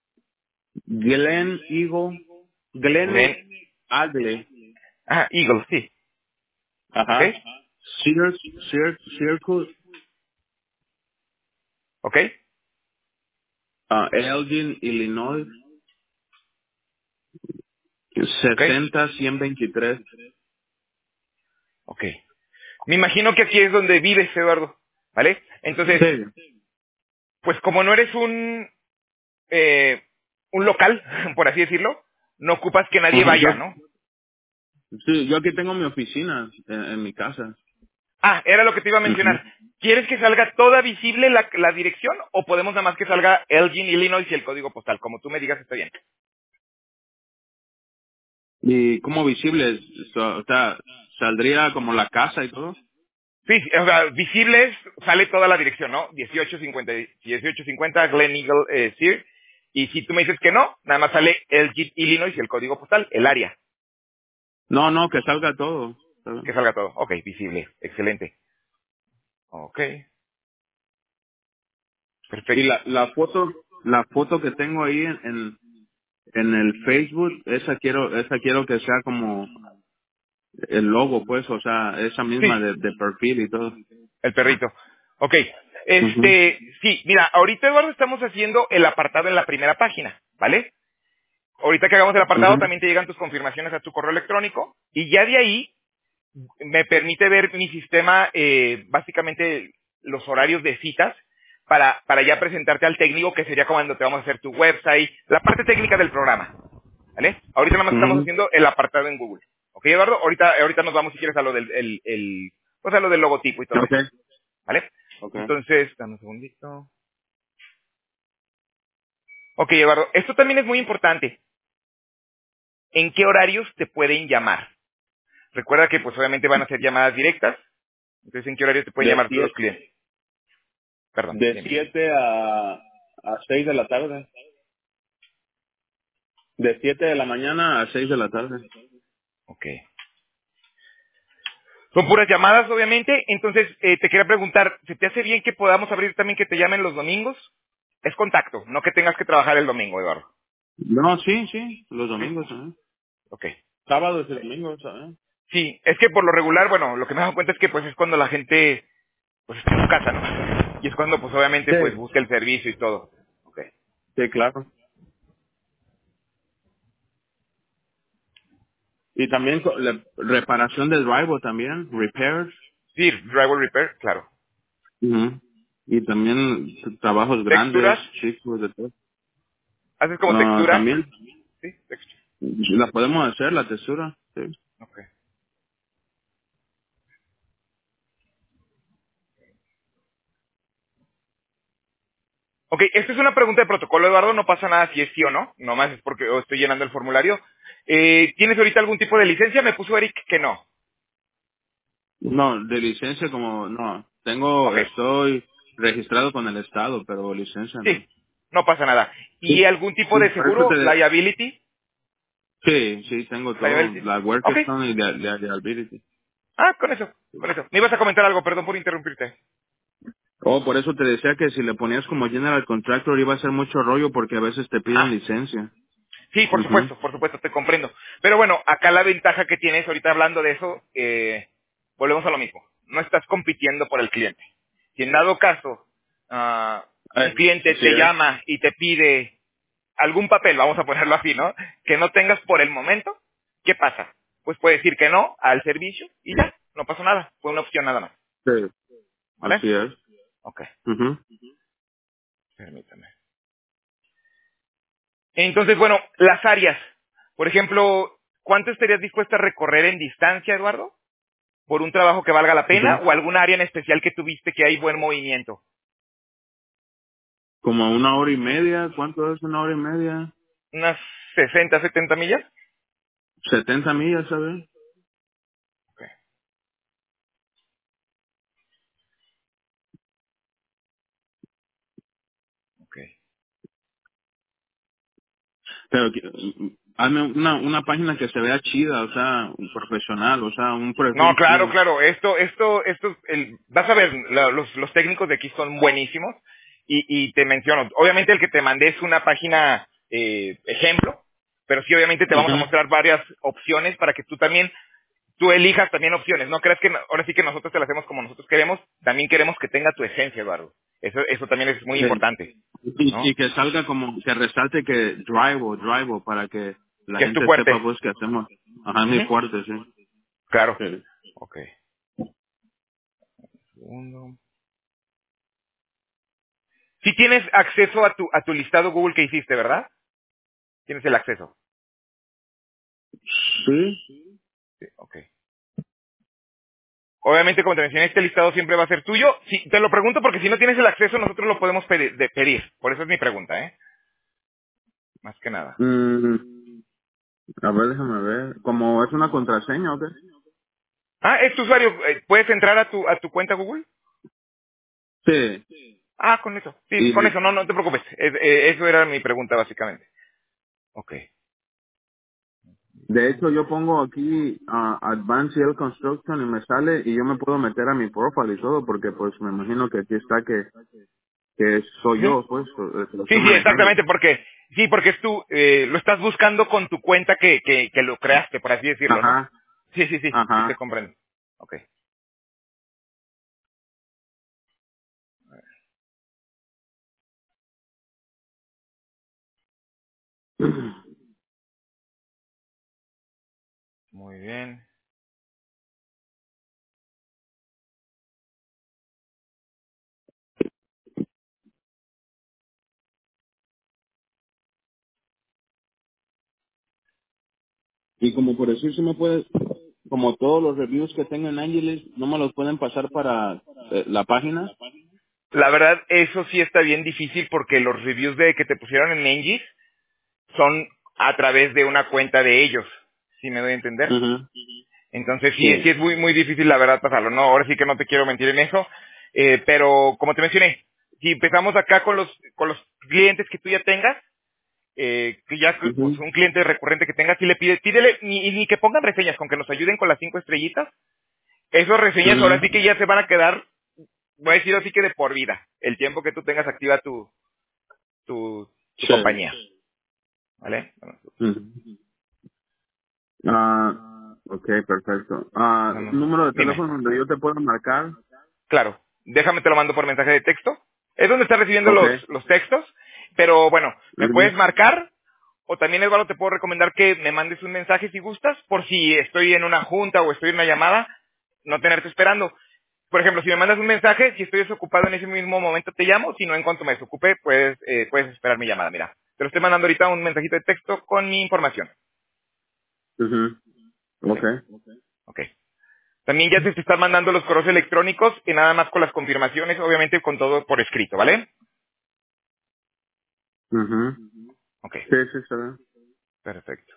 [SPEAKER 3] Glen Eagle. Glen
[SPEAKER 2] Glen.
[SPEAKER 3] Agle.
[SPEAKER 2] Ajá, Eagle, sí. Ok.
[SPEAKER 3] Ajá. Cir- Cir- Circle.
[SPEAKER 2] Ok.
[SPEAKER 3] ah, Elgin, Illinois.
[SPEAKER 2] Ok.
[SPEAKER 3] sesenta ciento veintitrés.
[SPEAKER 2] Ok. Me imagino que aquí es donde vives, Eduardo. ¿Vale? Entonces,
[SPEAKER 3] Sí.
[SPEAKER 2] pues como no eres un, eh, un local, por así decirlo, no ocupas que nadie
[SPEAKER 3] Ajá,
[SPEAKER 2] vaya,
[SPEAKER 3] yo,
[SPEAKER 2] ¿no?
[SPEAKER 3] sí, yo aquí tengo mi oficina en, en mi casa.
[SPEAKER 2] Ah, era lo que te iba a
[SPEAKER 3] Ujú.
[SPEAKER 2] mencionar. ¿Quieres que salga toda visible la, la dirección o podemos nada más que salga Elgin, Illinois y el código postal? Como tú me digas, está bien.
[SPEAKER 3] ¿Y cómo visible? So- o sea, ¿saldría como la casa y todo?
[SPEAKER 2] Sí, sí, o sea, visibles sale toda la dirección, ¿no? dieciocho cincuenta, dieciocho cincuenta Glen Eagle eh, Sear. Y si tú me dices que no, nada más sale Elgin, Illinois y el código postal, el área,
[SPEAKER 3] No, no, que salga todo.
[SPEAKER 2] que salga todo. Ok, visible, excelente. Ok,
[SPEAKER 3] Y
[SPEAKER 2] perfecto.
[SPEAKER 3] la, la foto, la foto que tengo ahí en, en, en el Facebook, esa quiero, esa quiero que sea como el logo, pues, o sea, esa misma
[SPEAKER 2] Sí,
[SPEAKER 3] de, de perfil y todo.
[SPEAKER 2] el perrito. Ok.
[SPEAKER 3] Ujú,
[SPEAKER 2] Este, sí, mira, ahorita Eduardo estamos haciendo el apartado en la primera página, ¿vale? Ahorita que hagamos el apartado
[SPEAKER 3] ujú,
[SPEAKER 2] también te llegan tus confirmaciones a tu correo electrónico y ya de ahí me permite ver mi sistema, eh, básicamente los horarios de citas para, para ya presentarte al técnico que sería cuando te vamos a hacer tu website, la parte técnica del programa, ¿vale? Ahorita nada más estamos
[SPEAKER 3] ujú.
[SPEAKER 2] haciendo el apartado en Google. ¿Ok, Eduardo? Ahorita, ahorita nos vamos si quieres a lo del, el, el, pues a lo del logotipo y todo
[SPEAKER 3] Okay,
[SPEAKER 2] esto. ¿Vale?
[SPEAKER 3] okay.
[SPEAKER 2] Entonces, dame un segundito. Ok, Eduardo, esto también es muy importante. ¿En qué horarios te pueden llamar? Recuerda que pues obviamente van a ser llamadas directas. Entonces, ¿en qué horario te pueden
[SPEAKER 3] De
[SPEAKER 2] llamar los
[SPEAKER 3] siete,
[SPEAKER 2] clientes? Perdón,
[SPEAKER 3] de
[SPEAKER 2] dime.
[SPEAKER 3] siete a, a seis de la tarde. De siete de la mañana a seis de la tarde.
[SPEAKER 2] Ok. Son puras llamadas, obviamente. Entonces, eh, te quería preguntar, ¿se te hace bien que podamos abrir también que te llamen los domingos? Es contacto, no que tengas que trabajar el domingo, Eduardo.
[SPEAKER 3] No, sí, sí, los
[SPEAKER 2] ¿Sí?
[SPEAKER 3] domingos, ¿eh?
[SPEAKER 2] Ok.
[SPEAKER 3] Sábados y domingos, ¿eh?
[SPEAKER 2] Sí, es que por lo regular, bueno, lo que me he dado cuenta es que pues es cuando la gente pues está en su casa, ¿no? Y es cuando pues obviamente pues
[SPEAKER 3] Sí,
[SPEAKER 2] busca el servicio y todo. Ok.
[SPEAKER 3] sí, claro. Y también co- la reparación del driver también, repairs.
[SPEAKER 2] Sí, driver repair, claro.
[SPEAKER 3] Ujú. Y también t- trabajos grandes,
[SPEAKER 2] Texturas,
[SPEAKER 3] chicos, de todo.
[SPEAKER 2] haces como
[SPEAKER 3] Ah,
[SPEAKER 2] textura.
[SPEAKER 3] también
[SPEAKER 2] Sí, textura.
[SPEAKER 3] la podemos hacer, la textura. Sí.
[SPEAKER 2] Ok. Ok, esta es una pregunta de protocolo, Eduardo, no pasa nada si es sí o no, nomás es porque oh, estoy llenando el formulario. Eh, ¿Tienes ahorita algún tipo de licencia? Me puso Eric que no.
[SPEAKER 3] No, de licencia como, no. Tengo,
[SPEAKER 2] Ok,
[SPEAKER 3] estoy registrado con el Estado, pero licencia no.
[SPEAKER 2] sí, no pasa nada. ¿Y
[SPEAKER 3] Sí,
[SPEAKER 2] algún tipo
[SPEAKER 3] sí,
[SPEAKER 2] de
[SPEAKER 3] por eso
[SPEAKER 2] seguro?
[SPEAKER 3] te,
[SPEAKER 2] ¿Liability?
[SPEAKER 3] sí, sí, tengo todo.
[SPEAKER 2] ¿Liability?
[SPEAKER 3] La work
[SPEAKER 2] Ok,
[SPEAKER 3] stone y la, la liability.
[SPEAKER 2] ah, con eso, con eso. Me ibas a comentar algo, perdón por interrumpirte.
[SPEAKER 3] Oh, por eso te decía que si le ponías como general contractor iba a ser mucho rollo porque a veces te piden
[SPEAKER 2] Ah,
[SPEAKER 3] licencia.
[SPEAKER 2] sí, por
[SPEAKER 3] Mhm.
[SPEAKER 2] supuesto, por supuesto, te comprendo. Pero bueno, acá la ventaja que tienes, ahorita hablando de eso, eh, volvemos a lo mismo. No estás compitiendo por el cliente. Si en dado caso, ah, un cliente
[SPEAKER 3] Así
[SPEAKER 2] te
[SPEAKER 3] es.
[SPEAKER 2] llama y te pide algún papel, vamos a ponerlo así, ¿no? Que no tengas por el momento, ¿qué pasa? Pues puedes decir que no al servicio y ya, no pasó nada. Fue una opción nada más.
[SPEAKER 3] Sí,
[SPEAKER 2] ¿Vale?
[SPEAKER 3] así es.
[SPEAKER 2] Ok,
[SPEAKER 3] Mhm.
[SPEAKER 2] permítame. Entonces, bueno, las áreas. Por ejemplo, ¿cuánto estarías dispuesta a recorrer en distancia, Eduardo? ¿Por un trabajo que valga la pena
[SPEAKER 3] Mhm.
[SPEAKER 2] o alguna área en especial que tuviste que hay buen movimiento?
[SPEAKER 3] Como una hora y media, ¿cuánto es una hora y media?
[SPEAKER 2] ¿Unas sesenta, setenta millas?
[SPEAKER 3] Setenta millas, ¿sabes?
[SPEAKER 2] Ok, ok.
[SPEAKER 3] Pero que- hazme una, una página que se vea chida, o sea, un profesional, o sea, un
[SPEAKER 2] No,
[SPEAKER 3] perfil
[SPEAKER 2] claro,
[SPEAKER 3] chido.
[SPEAKER 2] claro. Esto, esto, esto, el, vas a ver, la- los, los técnicos de aquí son buenísimos y, y te menciono. Obviamente el que te mandé es una página eh, ejemplo, pero sí obviamente te vamos a
[SPEAKER 3] Ujú.
[SPEAKER 2] mostrar varias opciones para que tú también, tú elijas también opciones. No creas que no- ahora sí que nosotros te lo hacemos como nosotros queremos. También queremos que tenga tu esencia, Eduardo. Eso, eso también es muy
[SPEAKER 3] Sí.
[SPEAKER 2] importante,
[SPEAKER 3] Y,
[SPEAKER 2] ¿no?
[SPEAKER 3] y que salga como, que resalte que drive drive para que la
[SPEAKER 2] Que es tu
[SPEAKER 3] gente sepa
[SPEAKER 2] fuerte.
[SPEAKER 3] pues que hacemos. Ajá, muy
[SPEAKER 2] Ujú.
[SPEAKER 3] fuerte, sí.
[SPEAKER 2] Claro.
[SPEAKER 3] Sí.
[SPEAKER 2] Ok. Segundo. Sí tienes acceso a tu, a tu listado Google que hiciste, ¿verdad? Tienes el acceso.
[SPEAKER 3] Sí.
[SPEAKER 2] Sí, ok. Obviamente, como te mencioné, este listado siempre va a ser tuyo. Sí, te lo pregunto porque si no tienes el acceso, nosotros lo podemos pedir. De pedir. Por eso es mi pregunta, ¿eh? Más que nada.
[SPEAKER 3] Mm, a ver, déjame ver. Como es una contraseña, ¿o qué?
[SPEAKER 2] Ah, ¿es tu usuario? eh, ¿Puedes entrar a tu, a tu cuenta Google?
[SPEAKER 3] Sí.
[SPEAKER 2] Ah, con eso. Sí, con
[SPEAKER 3] Y
[SPEAKER 2] eso. No, no te preocupes. Es- eh, eso era mi pregunta, básicamente. Ok.
[SPEAKER 3] de hecho yo pongo aquí ah, Advanced Civil Construction y me sale y yo me puedo meter a mi profile y todo porque pues me imagino que aquí está que, que soy
[SPEAKER 2] Ujú.
[SPEAKER 3] yo, pues, eh, que lo estoy
[SPEAKER 2] Sí, sí,
[SPEAKER 3] manejando.
[SPEAKER 2] exactamente, porque sí, porque es tú, eh, lo estás buscando con tu cuenta que, que, que lo creaste, por así decirlo, ¿no?
[SPEAKER 3] Ajá,
[SPEAKER 2] Sí, sí, sí, sí te
[SPEAKER 3] ajá.
[SPEAKER 2] comprendo. Ok, muy bien.
[SPEAKER 3] Y como por decir, si me puedes, como todos los reviews que tengo en Angeles, no me los pueden pasar para eh, la página.
[SPEAKER 2] La verdad, eso sí está bien difícil porque los reviews de que te pusieron en Engis son a través de una cuenta de ellos, si me doy a entender.
[SPEAKER 3] Ajá.
[SPEAKER 2] Entonces sí, sí
[SPEAKER 3] Sí.
[SPEAKER 2] es muy, muy difícil la verdad pasarlo. No, ahora sí que no te quiero mentir en eso, eh, pero como te mencioné, si empezamos acá con los, con los clientes que tú ya tengas, eh, que ya pues
[SPEAKER 3] Ujú.
[SPEAKER 2] un cliente recurrente que tengas, si le pide, pídele, ni, ni que pongan reseñas, con que nos ayuden con las cinco estrellitas, esas reseñas ahora
[SPEAKER 3] Ujú.
[SPEAKER 2] sí que ya se van a quedar, voy a decir así que de por vida, el tiempo que tú tengas activa tu, tu, tu
[SPEAKER 3] Sí.
[SPEAKER 2] compañía, ¿vale? Bueno,
[SPEAKER 3] Ujú. Ah, ok, perfecto. Ah,
[SPEAKER 2] no, no,
[SPEAKER 3] número de
[SPEAKER 2] dime.
[SPEAKER 3] teléfono donde yo te puedo marcar.
[SPEAKER 2] Claro, déjame te lo mando por mensaje de texto. Es donde estás recibiendo
[SPEAKER 3] Ok.
[SPEAKER 2] los, los textos, pero bueno, me
[SPEAKER 3] Ujú.
[SPEAKER 2] puedes marcar o también, Eduardo, te puedo recomendar que me mandes un mensaje si gustas, por si estoy en una junta o estoy en una llamada, no tenerte esperando. Por ejemplo, si me mandas un mensaje, si estoy desocupado en ese mismo momento te llamo, si no en cuanto me desocupe, pues eh, puedes esperar mi llamada. Mira, te lo estoy mandando ahorita un mensajito de texto con mi información.
[SPEAKER 3] Ujú. Ok.
[SPEAKER 2] ¿Vale? Ok. También ya te están mandando los correos electrónicos y nada más con las confirmaciones, obviamente con todo por escrito, ¿vale?
[SPEAKER 3] Mhm.
[SPEAKER 2] Ok,
[SPEAKER 3] Sí, sí, está bien.
[SPEAKER 2] perfecto.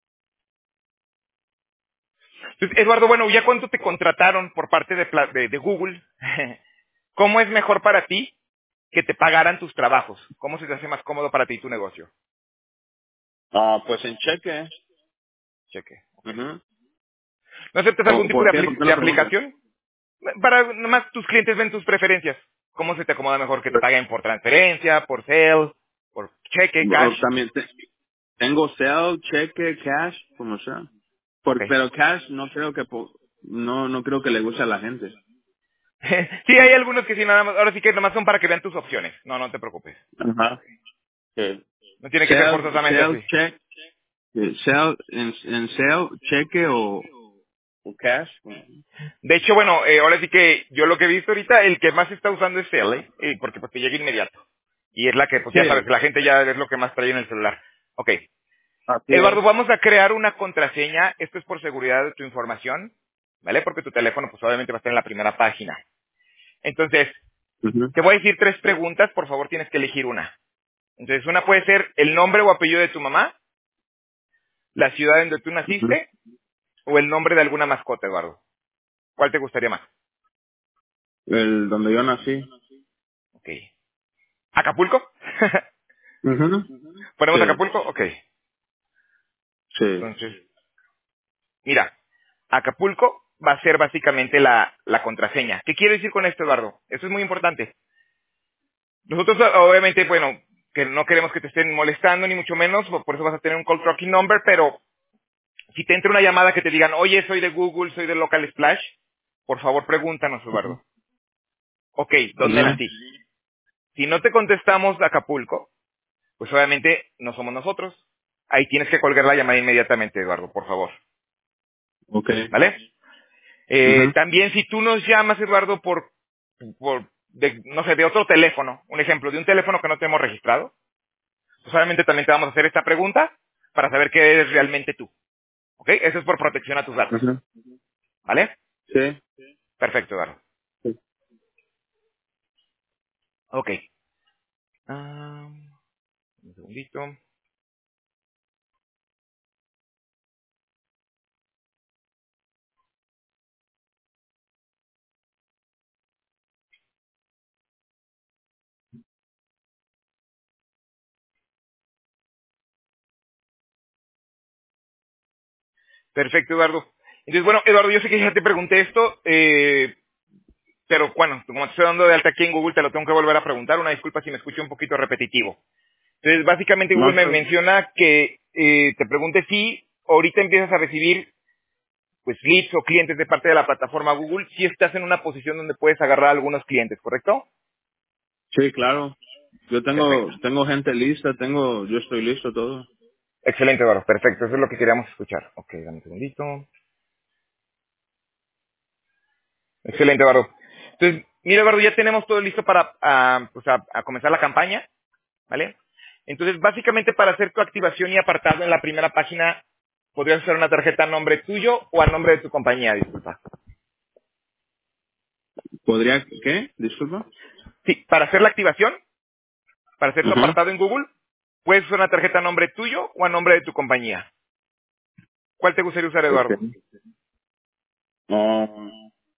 [SPEAKER 2] Entonces, Eduardo, bueno, ¿ya cuánto te contrataron por parte de, Pla- de, de Google? ¿Cómo es mejor para ti que te pagaran tus trabajos? ¿Cómo se te hace más cómodo para ti tu negocio?
[SPEAKER 3] Ah, pues en cheque.
[SPEAKER 2] Cheque. Ok.
[SPEAKER 3] Mhm.
[SPEAKER 2] ¿No aceptas algún
[SPEAKER 3] ¿Por,
[SPEAKER 2] tipo
[SPEAKER 3] por
[SPEAKER 2] de,
[SPEAKER 3] qué? ¿Por
[SPEAKER 2] apli-
[SPEAKER 3] qué
[SPEAKER 2] de
[SPEAKER 3] lo preguntas?
[SPEAKER 2] aplicación? Para, nomás tus clientes ven tus preferencias. ¿Cómo se te acomoda mejor que te
[SPEAKER 3] Pues,
[SPEAKER 2] paguen por transferencia, por sale, por cheque, cash?
[SPEAKER 3] oh, también te- tengo sell, cheque, cash, como sea.
[SPEAKER 2] Ok.
[SPEAKER 3] Por, pero cash no creo que po- no no creo que le guste a la gente.
[SPEAKER 2] Sí, hay algunos que sí, nada más, ahora sí que nomás son para que vean tus opciones. No, no te preocupes.
[SPEAKER 3] Ajá. Sí.
[SPEAKER 2] No tiene que ser
[SPEAKER 3] Sell,
[SPEAKER 2] forzosamente
[SPEAKER 3] sell,
[SPEAKER 2] así.
[SPEAKER 3] check, sí, sell, en, en sell, cheque o, o cash.
[SPEAKER 2] De hecho, bueno, eh, ahora sí que yo lo que he visto ahorita, el que más se está usando es Sale, eh, porque pues te llega inmediato. Y es la que, pues ya sabes,
[SPEAKER 3] Sí,
[SPEAKER 2] la gente ya es lo que más trae en el celular. Ok.
[SPEAKER 3] así
[SPEAKER 2] Eduardo,
[SPEAKER 3] es.
[SPEAKER 2] vamos a crear una contraseña. Esto es por seguridad de tu información, ¿vale? Porque tu teléfono, pues obviamente va a estar en la primera página. Entonces,
[SPEAKER 3] Ujú,
[SPEAKER 2] te voy a decir tres preguntas, por favor tienes que elegir una. Entonces, una puede ser el nombre o apellido de tu mamá, la ciudad en donde tú
[SPEAKER 3] ujú.
[SPEAKER 2] naciste, o el nombre de alguna mascota, Eduardo. ¿Cuál te gustaría más?
[SPEAKER 3] El donde yo nací.
[SPEAKER 2] Ok. ¿Acapulco?
[SPEAKER 3] Ujú.
[SPEAKER 2] ¿Ponemos
[SPEAKER 3] Sí,
[SPEAKER 2] Acapulco? Ok.
[SPEAKER 3] sí.
[SPEAKER 2] Entonces, mira, Acapulco va a ser básicamente la, la contraseña. ¿Qué quiero decir con esto, Eduardo? Eso es muy importante. Nosotros, obviamente, bueno, que no queremos que te estén molestando, ni mucho menos, por eso vas a tener un call tracking number, pero si te entra una llamada que te digan, oye, soy de Google, soy de Local Splash, por favor pregúntanos, Eduardo. Ok, ¿dónde
[SPEAKER 3] Ujú.
[SPEAKER 2] nací? Si no te contestamos de Acapulco, pues obviamente no somos nosotros. Ahí tienes que colgar la llamada inmediatamente, Eduardo, por favor.
[SPEAKER 3] Okay.
[SPEAKER 2] ¿Vale? Eh,
[SPEAKER 3] Ujú.
[SPEAKER 2] también si tú nos llamas, Eduardo, por, por de, no sé, de otro teléfono, un ejemplo, de un teléfono que no tenemos registrado, pues obviamente también te vamos a hacer esta pregunta para saber que eres realmente tú. ¿Ok? Eso es por protección a tus datos.
[SPEAKER 3] Ujú.
[SPEAKER 2] ¿Vale?
[SPEAKER 3] Sí.
[SPEAKER 2] Perfecto, Eduardo.
[SPEAKER 3] Sí.
[SPEAKER 2] Ok. Ah, un segundito. Perfecto, Eduardo. Entonces, bueno, Eduardo, yo sé que ya te pregunté esto, eh, pero bueno, como te estoy dando de alta aquí en Google, te lo tengo que volver a preguntar. Una disculpa si me escucho un poquito repetitivo. Entonces, básicamente
[SPEAKER 3] No,
[SPEAKER 2] Google me
[SPEAKER 3] está-
[SPEAKER 2] menciona que eh, te pregunte si ahorita empiezas a recibir pues leads o clientes de parte de la plataforma Google, si estás en una posición donde puedes agarrar algunos clientes, ¿correcto?
[SPEAKER 3] sí, claro. Yo
[SPEAKER 2] Perfecto.
[SPEAKER 3] tengo tengo gente lista, tengo yo estoy listo todo.
[SPEAKER 2] Excelente, Eduardo. Perfecto. Eso es lo que queríamos escuchar. Ok, dame un segundito. Excelente, Eduardo. Entonces, mira, Eduardo, ya tenemos todo listo para ah, pues, a, a comenzar la campaña, ¿vale? Entonces, básicamente para hacer tu activación y apartado en la primera página, podrías usar una tarjeta a nombre tuyo o a nombre de tu compañía, disculpa.
[SPEAKER 3] ¿Podría qué? Disculpa.
[SPEAKER 2] Sí, para hacer la activación, para hacer tu
[SPEAKER 3] Ajá.
[SPEAKER 2] apartado en Google, puedes usar una tarjeta a nombre tuyo o a nombre de tu compañía. ¿Cuál te gustaría usar, Eduardo?
[SPEAKER 3] Okay. Ah,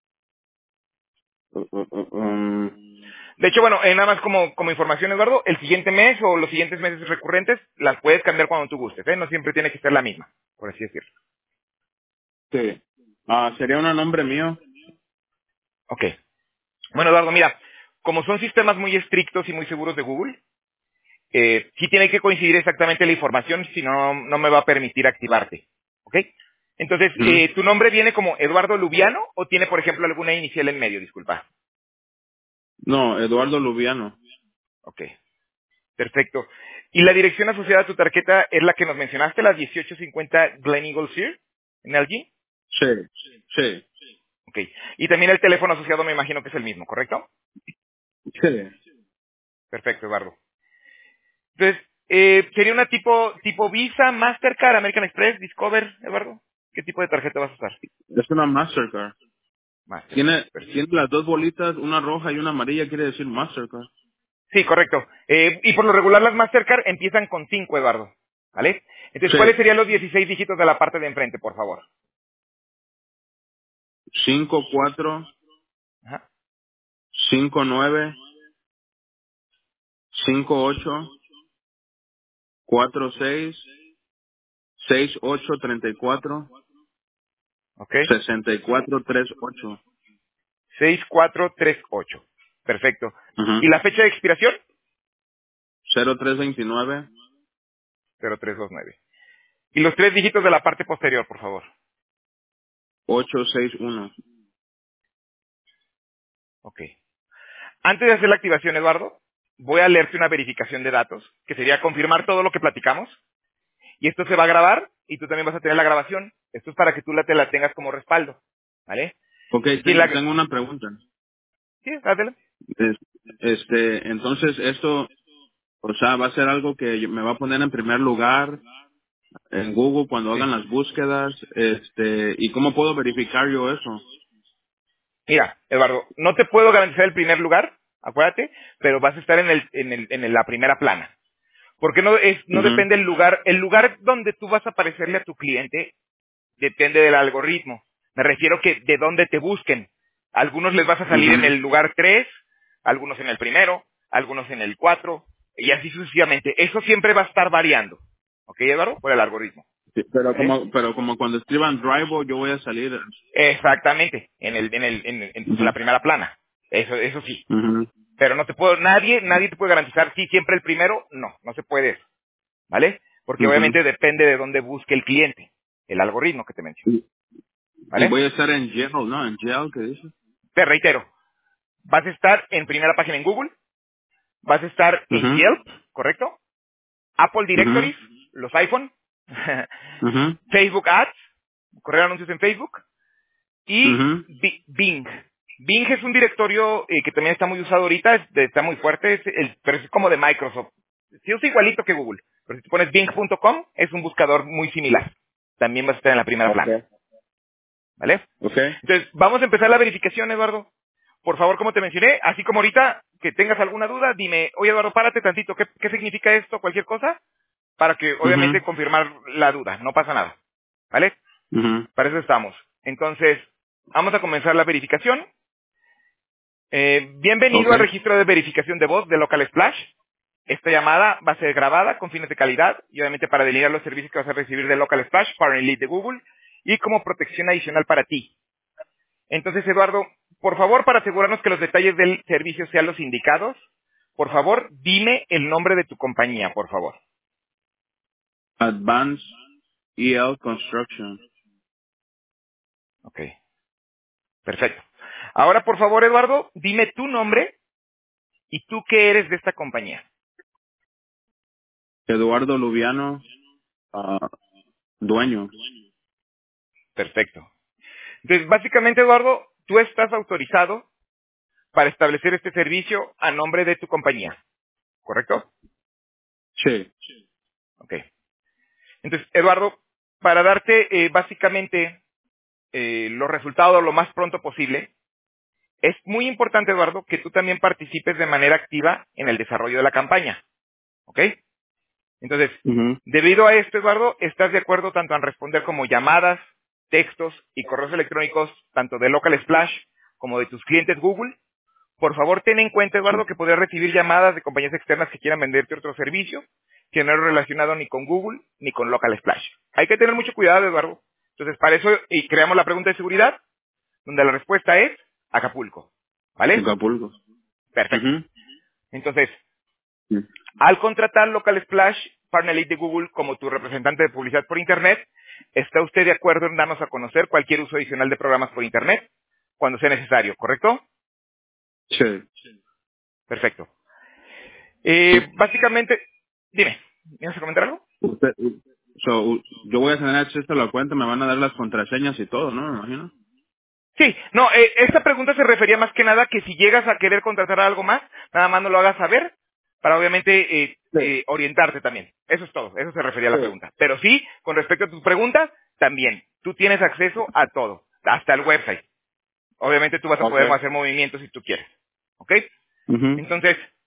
[SPEAKER 3] uh, uh, uh, um,
[SPEAKER 2] De hecho, bueno, eh, nada más como, como información, Eduardo, el siguiente mes o los siguientes meses recurrentes las puedes cambiar cuando tú gustes, ¿eh? No siempre tiene que ser la misma, por así decirlo.
[SPEAKER 3] sí. Ah, sería un nombre mío.
[SPEAKER 2] Ok. Bueno, Eduardo, mira, como son sistemas muy estrictos y muy seguros de Google, eh, sí tiene que coincidir exactamente la información, si no, no me va a permitir activarte. ¿Ok? Entonces,
[SPEAKER 3] Ujú.
[SPEAKER 2] eh, ¿tu nombre viene como Eduardo Lubiano o tiene, por ejemplo, alguna inicial en medio? Disculpa.
[SPEAKER 3] No, Eduardo Lubiano.
[SPEAKER 2] Ok. Perfecto. ¿Y la dirección asociada a tu tarjeta es la que nos mencionaste, la dieciocho cincuenta Glen Eagle Sear, en Elgin?
[SPEAKER 3] Sí. Sí.
[SPEAKER 2] Ok. Y también el teléfono asociado me imagino que es el mismo, ¿correcto?
[SPEAKER 3] Sí.
[SPEAKER 2] Perfecto, Eduardo. Entonces, eh, ¿sería una tipo tipo Visa, Mastercard, American Express, Discover, Eduardo? ¿Qué tipo de tarjeta vas a usar?
[SPEAKER 3] Es una Mastercard.
[SPEAKER 2] Mastercard.
[SPEAKER 3] Tiene,
[SPEAKER 2] Perfecto.
[SPEAKER 3] tiene las dos bolitas, una roja y una amarilla, quiere decir Mastercard.
[SPEAKER 2] Sí, correcto. Eh, y por lo regular las Mastercard empiezan con cinco, Eduardo. ¿Vale? Entonces,
[SPEAKER 3] Sí.
[SPEAKER 2] ¿cuáles serían los dieciséis dígitos de la parte de enfrente, por favor?
[SPEAKER 3] cinco cuatro
[SPEAKER 2] Ajá.
[SPEAKER 3] cinco nueve cinco ocho cuatro seis seis ocho treinta y cuatro
[SPEAKER 2] Ok.
[SPEAKER 3] sesenta y cuatro treinta y ocho.
[SPEAKER 2] seis cuatro tres ocho. Perfecto.
[SPEAKER 3] Ujú.
[SPEAKER 2] ¿Y la fecha de expiración?
[SPEAKER 3] cero tres veintinueve
[SPEAKER 2] cero tres dos nueve. Y los tres dígitos de la parte posterior, por favor.
[SPEAKER 3] ocho seis uno.
[SPEAKER 2] Ok. Antes de hacer la activación, Eduardo, voy a leerte una verificación de datos, que sería confirmar todo lo que platicamos. Y esto se va a grabar y tú también vas a tener la grabación. Esto es para que tú la, te la tengas como respaldo. ¿Vale?
[SPEAKER 3] Ok,
[SPEAKER 2] Y la...
[SPEAKER 3] ten- tengo una pregunta.
[SPEAKER 2] Sí, adelante.
[SPEAKER 3] Es- Este, entonces esto, o sea, va a ser algo que yo- me va a poner en primer lugar en Google cuando
[SPEAKER 2] Sí.
[SPEAKER 3] hagan las búsquedas, este, ¿y cómo puedo verificar yo eso?
[SPEAKER 2] Mira, Eduardo, no te puedo garantizar el primer lugar, acuérdate, pero vas a estar en, el, en, el, en la primera plana. Porque no, es, no
[SPEAKER 3] Mhm.
[SPEAKER 2] depende el lugar. El lugar donde tú vas a aparecerle a tu cliente depende del algoritmo. Me refiero que de dónde te busquen. Algunos les vas a salir en
[SPEAKER 3] Mhm.
[SPEAKER 2] el lugar tres, algunos en el primero, algunos en el cuatro, y así sucesivamente. Eso siempre va a estar variando. ¿Ok, Eduardo? Por el algoritmo.
[SPEAKER 3] Sí, pero
[SPEAKER 2] ¿Vale?
[SPEAKER 3] como, pero como cuando escriban Drive, yo voy a salir.
[SPEAKER 2] Exactamente. En, el, en, el, en, en- en la
[SPEAKER 3] Mhm.
[SPEAKER 2] primera plana. Eso, eso sí.
[SPEAKER 3] Mhm.
[SPEAKER 2] Pero no te puedo, nadie, nadie te puede garantizar sí siempre el primero, no, no se puede eso, ¿vale? Porque
[SPEAKER 3] Mhm.
[SPEAKER 2] obviamente depende de dónde busque el cliente, el algoritmo que te menciono,
[SPEAKER 3] Y, y
[SPEAKER 2] ¿vale?
[SPEAKER 3] voy a estar en jail, ¿no? En jail, ¿qué dice?
[SPEAKER 2] Te reitero, vas a estar en primera página en Google, vas a estar en
[SPEAKER 3] Mhm.
[SPEAKER 2] Yelp, ¿correcto? Apple
[SPEAKER 3] Mhm.
[SPEAKER 2] Directories, los iPhone,
[SPEAKER 3] Mhm.
[SPEAKER 2] Facebook Ads, correr anuncios en Facebook, y
[SPEAKER 3] Mhm.
[SPEAKER 2] Bi- Bing. Bing es un directorio eh, que también está muy usado ahorita, es de- está muy fuerte, es el- pero es como de Microsoft. Sí, es igualito que Google. Pero si tú pones bing punto com, es un buscador muy similar. También vas a estar en la primera plana.
[SPEAKER 3] Okay.
[SPEAKER 2] ¿Vale?
[SPEAKER 3] Okay.
[SPEAKER 2] Entonces, vamos a empezar la verificación, Eduardo. Por favor, como te mencioné, así como ahorita que tengas alguna duda, dime, oye Eduardo, párate tantito, ¿qué, qué significa esto? Cualquier cosa, para que obviamente
[SPEAKER 3] Mhm.
[SPEAKER 2] confirmar la duda, no pasa nada. ¿Vale?
[SPEAKER 3] Mhm.
[SPEAKER 2] Para eso estamos. Entonces, vamos a comenzar la verificación. Eh, bienvenido al
[SPEAKER 3] Okay.
[SPEAKER 2] registro de verificación de voz de Local Splash. Esta llamada va a ser grabada con fines de calidad y obviamente para delinear los servicios que vas a recibir de Local Splash, para el lead de Google y como protección adicional para ti. Entonces, Eduardo, por favor, para asegurarnos que los detalles del servicio sean los indicados, por favor, dime el nombre de tu compañía, por favor.
[SPEAKER 3] Advanced E L Construction.
[SPEAKER 2] Ok, perfecto. Ahora, por favor, Eduardo, dime tu nombre y tú qué eres de esta compañía.
[SPEAKER 3] Eduardo Lubiano, ah, dueño.
[SPEAKER 2] Perfecto. Entonces, básicamente, Eduardo, tú estás autorizado para establecer este servicio a nombre de tu compañía, ¿correcto?
[SPEAKER 3] Sí.
[SPEAKER 2] Ok. Entonces, Eduardo, para darte eh, básicamente eh, los resultados lo más pronto posible, es muy importante, Eduardo, que tú también participes de manera activa en el desarrollo de la campaña, ¿ok? Entonces,
[SPEAKER 3] Mhm.
[SPEAKER 2] debido a esto, Eduardo, estás de acuerdo tanto en responder como llamadas, textos y correos electrónicos, tanto de Local Splash como de tus clientes Google. Por favor, ten en cuenta,
[SPEAKER 3] Sí.
[SPEAKER 2] Eduardo, que podrías recibir llamadas de compañías externas que quieran venderte otro servicio que no es relacionado ni con Google ni con Local Splash. Hay que tener mucho cuidado, Eduardo. Entonces, para eso y creamos la pregunta de seguridad, donde la respuesta es Acapulco. ¿Vale?
[SPEAKER 3] Acapulco.
[SPEAKER 2] Perfecto.
[SPEAKER 3] Mhm.
[SPEAKER 2] Entonces, al contratar Local Splash, Partner Lead de Google como tu representante de publicidad por Internet, ¿está usted de acuerdo en darnos a conocer cualquier uso adicional de programas por Internet cuando sea necesario, correcto?
[SPEAKER 3] Sí.
[SPEAKER 2] Perfecto. Eh, básicamente, dime, ¿me vas a comentar algo?
[SPEAKER 3] Usted, so, u- yo voy a tener acceso a la cuenta, me van a dar las contraseñas y todo, ¿no? Me imagino.
[SPEAKER 2] Sí, no, eh, esta pregunta se refería más que nada que si llegas a querer contratar algo más, nada más no lo hagas saber para obviamente eh,
[SPEAKER 3] Sí.
[SPEAKER 2] eh, orientarte también. Eso es todo, eso se refería a la
[SPEAKER 3] Sí.
[SPEAKER 2] pregunta. Pero sí, con respecto a tus preguntas, también, tú tienes acceso a todo, hasta el website. Obviamente tú vas a poder
[SPEAKER 3] Okay.
[SPEAKER 2] hacer movimientos si tú quieres. ¿Ok?
[SPEAKER 3] Mhm.
[SPEAKER 2] Entonces,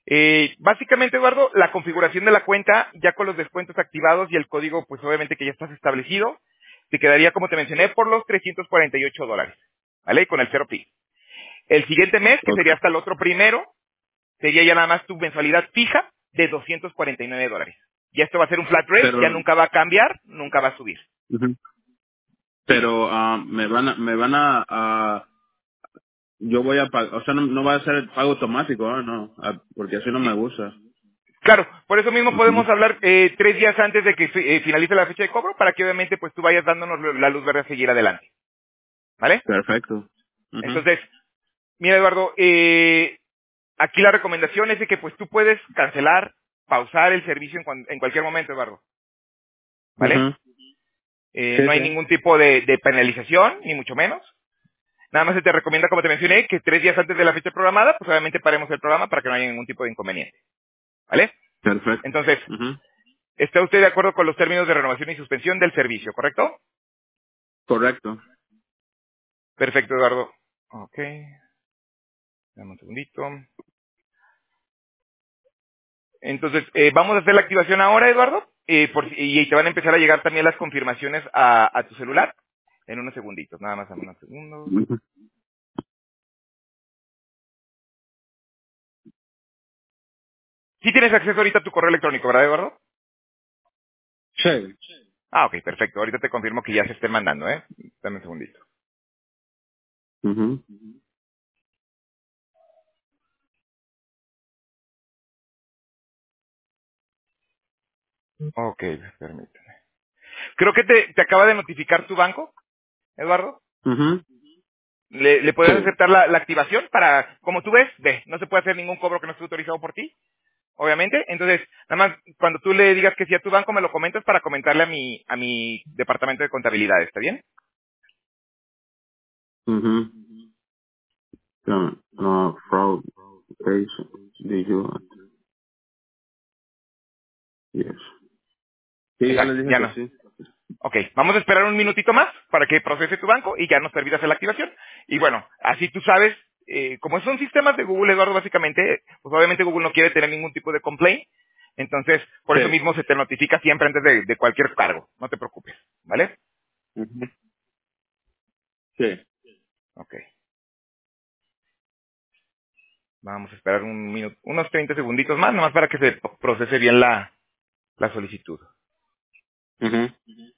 [SPEAKER 2] Eh, básicamente, Eduardo, la configuración de la cuenta, ya con los descuentos activados y el código, pues obviamente que ya estás establecido, te quedaría, como te mencioné, por los trescientos cuarenta y ocho dólares, ¿vale? Con el cero P I. El siguiente mes, que
[SPEAKER 3] Okay.
[SPEAKER 2] sería hasta el otro primero, sería ya nada más tu mensualidad fija de doscientos cuarenta y nueve dólares. Y esto va a ser un flat rate, ya
[SPEAKER 3] Pero,
[SPEAKER 2] nunca va a cambiar, nunca va a subir.
[SPEAKER 3] ujú.
[SPEAKER 2] Dime.
[SPEAKER 3] pero ah, me van a, me van a, a- yo voy a pagar, o sea, no, no va a ser el pago automático, ¿eh? No, ah, porque así no me gusta.
[SPEAKER 2] Claro, por eso mismo podemos
[SPEAKER 3] Ujú.
[SPEAKER 2] hablar eh, tres días antes de que fi- eh, finalice la fecha de cobro para que obviamente pues tú vayas dándonos la luz verde a seguir adelante, ¿vale?
[SPEAKER 3] Perfecto. Ujú.
[SPEAKER 2] Entonces, mira Eduardo, eh, aquí la recomendación es de que pues tú puedes cancelar, pausar el servicio en, cuan- en cualquier momento, Eduardo, ¿vale?
[SPEAKER 3] Ujú.
[SPEAKER 2] Eh,
[SPEAKER 3] Sí,
[SPEAKER 2] no hay
[SPEAKER 3] sí.
[SPEAKER 2] ningún tipo de, de penalización, ni mucho menos. Nada más se te recomienda, como te mencioné, que tres días antes de la fecha programada, pues obviamente paremos el programa para que no haya ningún tipo de inconveniente, ¿vale?
[SPEAKER 3] Perfecto.
[SPEAKER 2] Entonces,
[SPEAKER 3] Ujú.
[SPEAKER 2] ¿está usted de acuerdo con los términos de renovación y suspensión del servicio, correcto?
[SPEAKER 3] Correcto.
[SPEAKER 2] Perfecto, Eduardo. Ok, dame un segundito. Entonces, eh, vamos a hacer la activación ahora, Eduardo, eh, por si- y te van a empezar a llegar también las confirmaciones a, a tu celular en unos segunditos, nada más, en unos segundos.
[SPEAKER 3] Ujú.
[SPEAKER 2] Sí tienes acceso ahorita a tu correo electrónico, ¿verdad, Eduardo?
[SPEAKER 3] Sí.
[SPEAKER 2] Ah, ok, perfecto. Ahorita te confirmo que ya se esté mandando, ¿eh? Dame un segundito.
[SPEAKER 3] Ujú.
[SPEAKER 2] Ok, permíteme. Creo que te, te acaba de notificar tu banco, Eduardo.
[SPEAKER 3] Ujú.
[SPEAKER 2] ¿Le, le puedes
[SPEAKER 3] Sí.
[SPEAKER 2] aceptar la, la activación para, como tú ves, ve, no se puede hacer ningún cobro que no esté autorizado por ti, obviamente. Entonces, nada más, cuando tú le digas que sí a tu banco, me lo comentas para comentarle a mi, a mi departamento de contabilidad, ¿está bien?
[SPEAKER 3] Ujú. Yeah. Uh, fraud case, did you? Yes. Sí, ya le
[SPEAKER 2] Exacto,
[SPEAKER 3] dije
[SPEAKER 2] ya
[SPEAKER 3] que
[SPEAKER 2] no.
[SPEAKER 3] sí.
[SPEAKER 2] Ok, vamos a esperar un minutito más para que procese tu banco y ya nos permita hacer la activación. Y bueno, así tú sabes, eh, como son sistemas de Google, Eduardo, básicamente, pues obviamente Google no quiere tener ningún tipo de complaint. Entonces, por eso
[SPEAKER 3] Sí.
[SPEAKER 2] mismo se te notifica siempre antes de, de cualquier cargo. No te preocupes, ¿vale?
[SPEAKER 3] Ujú. Sí.
[SPEAKER 2] Ok, vamos a esperar un minuto, unos treinta segunditos más, nomás para que se procese bien la, la solicitud.
[SPEAKER 3] Ujú.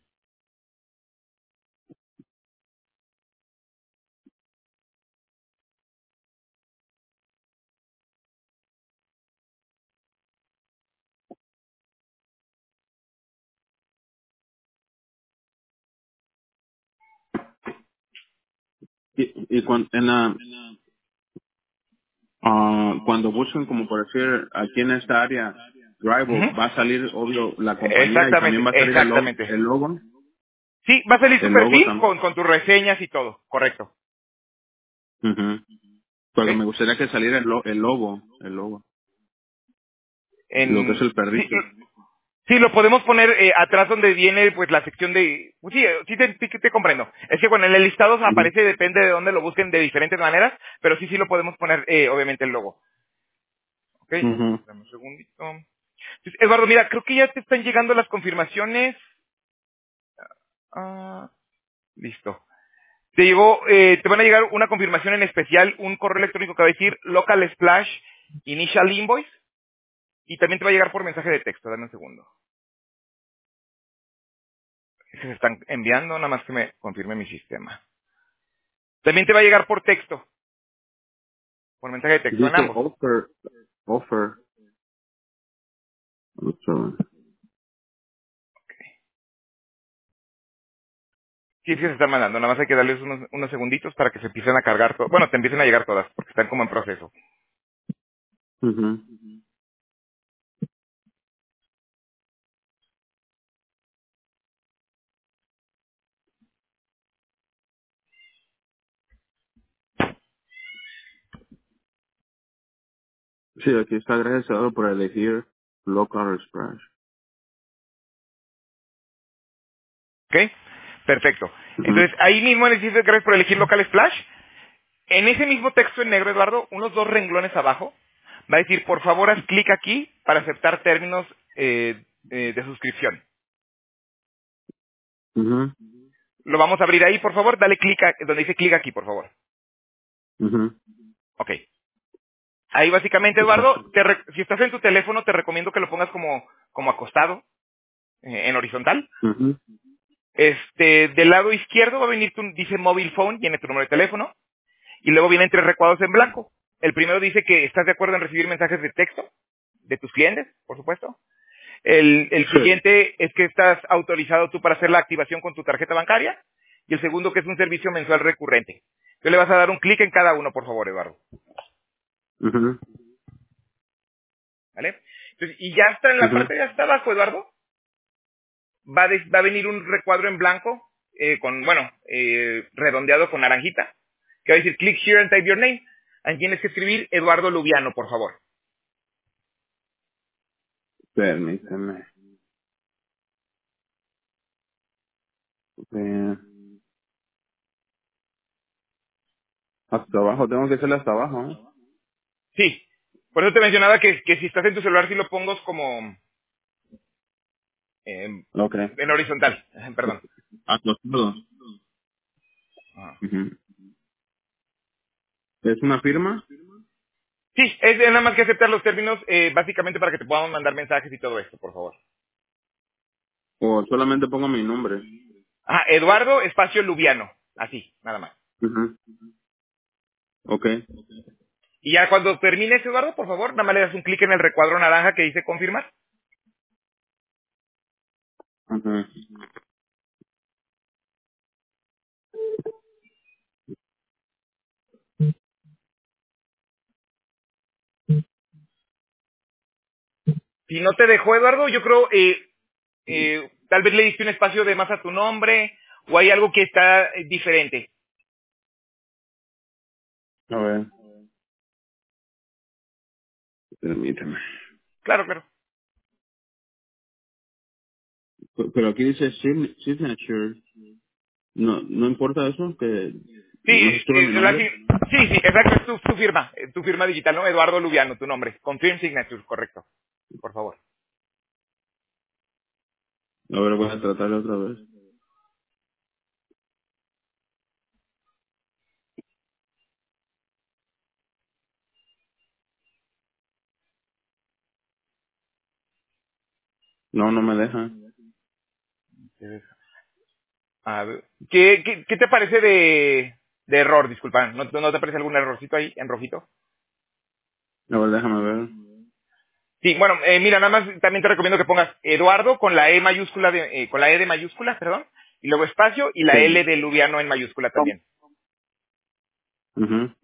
[SPEAKER 3] Y, y cuando, en la, ah, cuando busquen, como por decir, aquí en esta área, Drive,
[SPEAKER 2] Ujú.
[SPEAKER 3] va a salir, obvio, la compañía y también
[SPEAKER 2] Exactamente,
[SPEAKER 3] va a salir el logo.
[SPEAKER 2] exactamente.
[SPEAKER 3] El logo,
[SPEAKER 2] Sí, va a salir tu
[SPEAKER 3] el logo
[SPEAKER 2] perfil
[SPEAKER 3] también.
[SPEAKER 2] con, con tus reseñas y todo, correcto.
[SPEAKER 3] Ujú.
[SPEAKER 2] ¿Ok?
[SPEAKER 3] Porque me gustaría que saliera el, lo- el logo, el logo, lo que es
[SPEAKER 2] En,
[SPEAKER 3] el
[SPEAKER 2] sí,
[SPEAKER 3] perrito.
[SPEAKER 2] sí, lo podemos poner eh, atrás donde viene pues la sección de... Pues sí, eh, sí te, sí que te comprendo. Es que bueno, en el listado
[SPEAKER 3] Ujú.
[SPEAKER 2] aparece, depende de dónde lo busquen de diferentes maneras, pero sí, sí lo podemos poner, eh, obviamente, el logo. ¿Ok?
[SPEAKER 3] Ujú.
[SPEAKER 2] Dame un segundito. Pues, Eduardo, mira, creo que ya te están llegando las confirmaciones. Ah, listo. Te llegó, eh, te van a llegar una confirmación en especial, un correo electrónico que va a decir local splash initial invoice y también te va a llegar por mensaje de texto. Dame un segundo. Es que se están enviando, nada más que me confirme mi sistema. También te va a llegar por texto, por mensaje de texto en
[SPEAKER 3] Dice
[SPEAKER 2] ambos.
[SPEAKER 3] offer, offer. So,
[SPEAKER 2] Sí, es que se están mandando, nada más hay que darles unos, unos segunditos para que se empiecen a cargar, to- bueno, te empiecen a llegar todas, porque están como en proceso.
[SPEAKER 3] ujú. Sí, aquí está agradecido por elegir local splash.
[SPEAKER 2] ¿Ok? Perfecto.
[SPEAKER 3] Ujú.
[SPEAKER 2] Entonces, ahí mismo en el sitio de gracias por elegir local splash. En ese mismo texto en negro, Eduardo, unos dos renglones abajo, Va a decir, por favor, haz clic aquí para aceptar términos eh, eh, de suscripción.
[SPEAKER 3] Mhm.
[SPEAKER 2] Lo vamos a abrir ahí, por favor. Dale clic a- donde dice clic aquí, por favor.
[SPEAKER 3] Mhm.
[SPEAKER 2] Ok. Ahí básicamente, Eduardo, te re- si estás en tu teléfono, te recomiendo que lo pongas como, como acostado, eh, en horizontal.
[SPEAKER 3] Mhm.
[SPEAKER 2] Este, del lado izquierdo va a venir tu, dice mobile phone, tiene tu número de teléfono, y luego vienen tres recuadros en blanco. El primero dice que estás de acuerdo en recibir mensajes de texto de tus clientes, por supuesto. El, el
[SPEAKER 3] Sí.
[SPEAKER 2] siguiente es que estás autorizado tú para hacer la activación con tu tarjeta bancaria. Y el segundo que es un servicio mensual recurrente. Tú le vas a dar un clic en cada uno, por favor, Eduardo.
[SPEAKER 3] Mhm.
[SPEAKER 2] ¿Vale? Entonces, y ya está en la
[SPEAKER 3] Mhm.
[SPEAKER 2] parte de hasta abajo, Eduardo. Va a, des- va a venir un recuadro en blanco, eh, con, bueno, eh, redondeado con naranjita, que va a decir click here and type your name. Ahí tienes que escribir Eduardo Lubiano, por favor.
[SPEAKER 3] Permíteme. Eh, hasta abajo, tengo que hacerle hasta abajo, ¿no?
[SPEAKER 2] Sí. Por eso te mencionaba que, que si estás en tu celular, si lo pongas como eh,
[SPEAKER 3] Ok.
[SPEAKER 2] en horizontal. Perdón.
[SPEAKER 3] Hasta todo.
[SPEAKER 2] Ajá.
[SPEAKER 3] Ujú. ¿Es una firma?
[SPEAKER 2] Sí, es nada más que aceptar los términos, eh, básicamente para que te podamos mandar mensajes y todo esto, por favor.
[SPEAKER 3] ¿O solamente pongo mi nombre?
[SPEAKER 2] Ah, Eduardo espacio Lubiano. Así, nada más.
[SPEAKER 3] Mhm. Ok.
[SPEAKER 2] Y ya cuando termines, Eduardo, por favor, nada más le das un clic en el recuadro naranja que dice confirmar.
[SPEAKER 3] Ujú.
[SPEAKER 2] Si no te dejó, Eduardo, yo creo, eh, eh, tal vez le diste un espacio de más a tu nombre, o hay algo que está eh, diferente.
[SPEAKER 3] A ver, permíteme.
[SPEAKER 2] Claro, claro.
[SPEAKER 3] P- Pero aquí dice sign- signature. No, no importa eso, que
[SPEAKER 2] Sí,
[SPEAKER 3] nomás escriba mi
[SPEAKER 2] eh, la
[SPEAKER 3] nombre.
[SPEAKER 2] fi- sí, sí, exacto, es tu, tu firma, eh, tu firma digital, ¿no? Eduardo Lubiano, tu nombre. Confirm signature, correcto. Por favor.
[SPEAKER 3] A ver, voy a tratarlo otra vez. No, no me deja.
[SPEAKER 2] A ver, ¿qué, qué, qué te parece de, de error? Disculpa, ¿no, ¿no te parece algún errorcito ahí en rojito?
[SPEAKER 3] A ver, déjame ver.
[SPEAKER 2] Sí, bueno, eh, mira, nada más también te recomiendo que pongas Eduardo con la E mayúscula, de, eh, con la E de mayúscula, perdón, y luego espacio y la L
[SPEAKER 3] Sí.
[SPEAKER 2] de Lubiano en mayúscula también.
[SPEAKER 3] Ujú.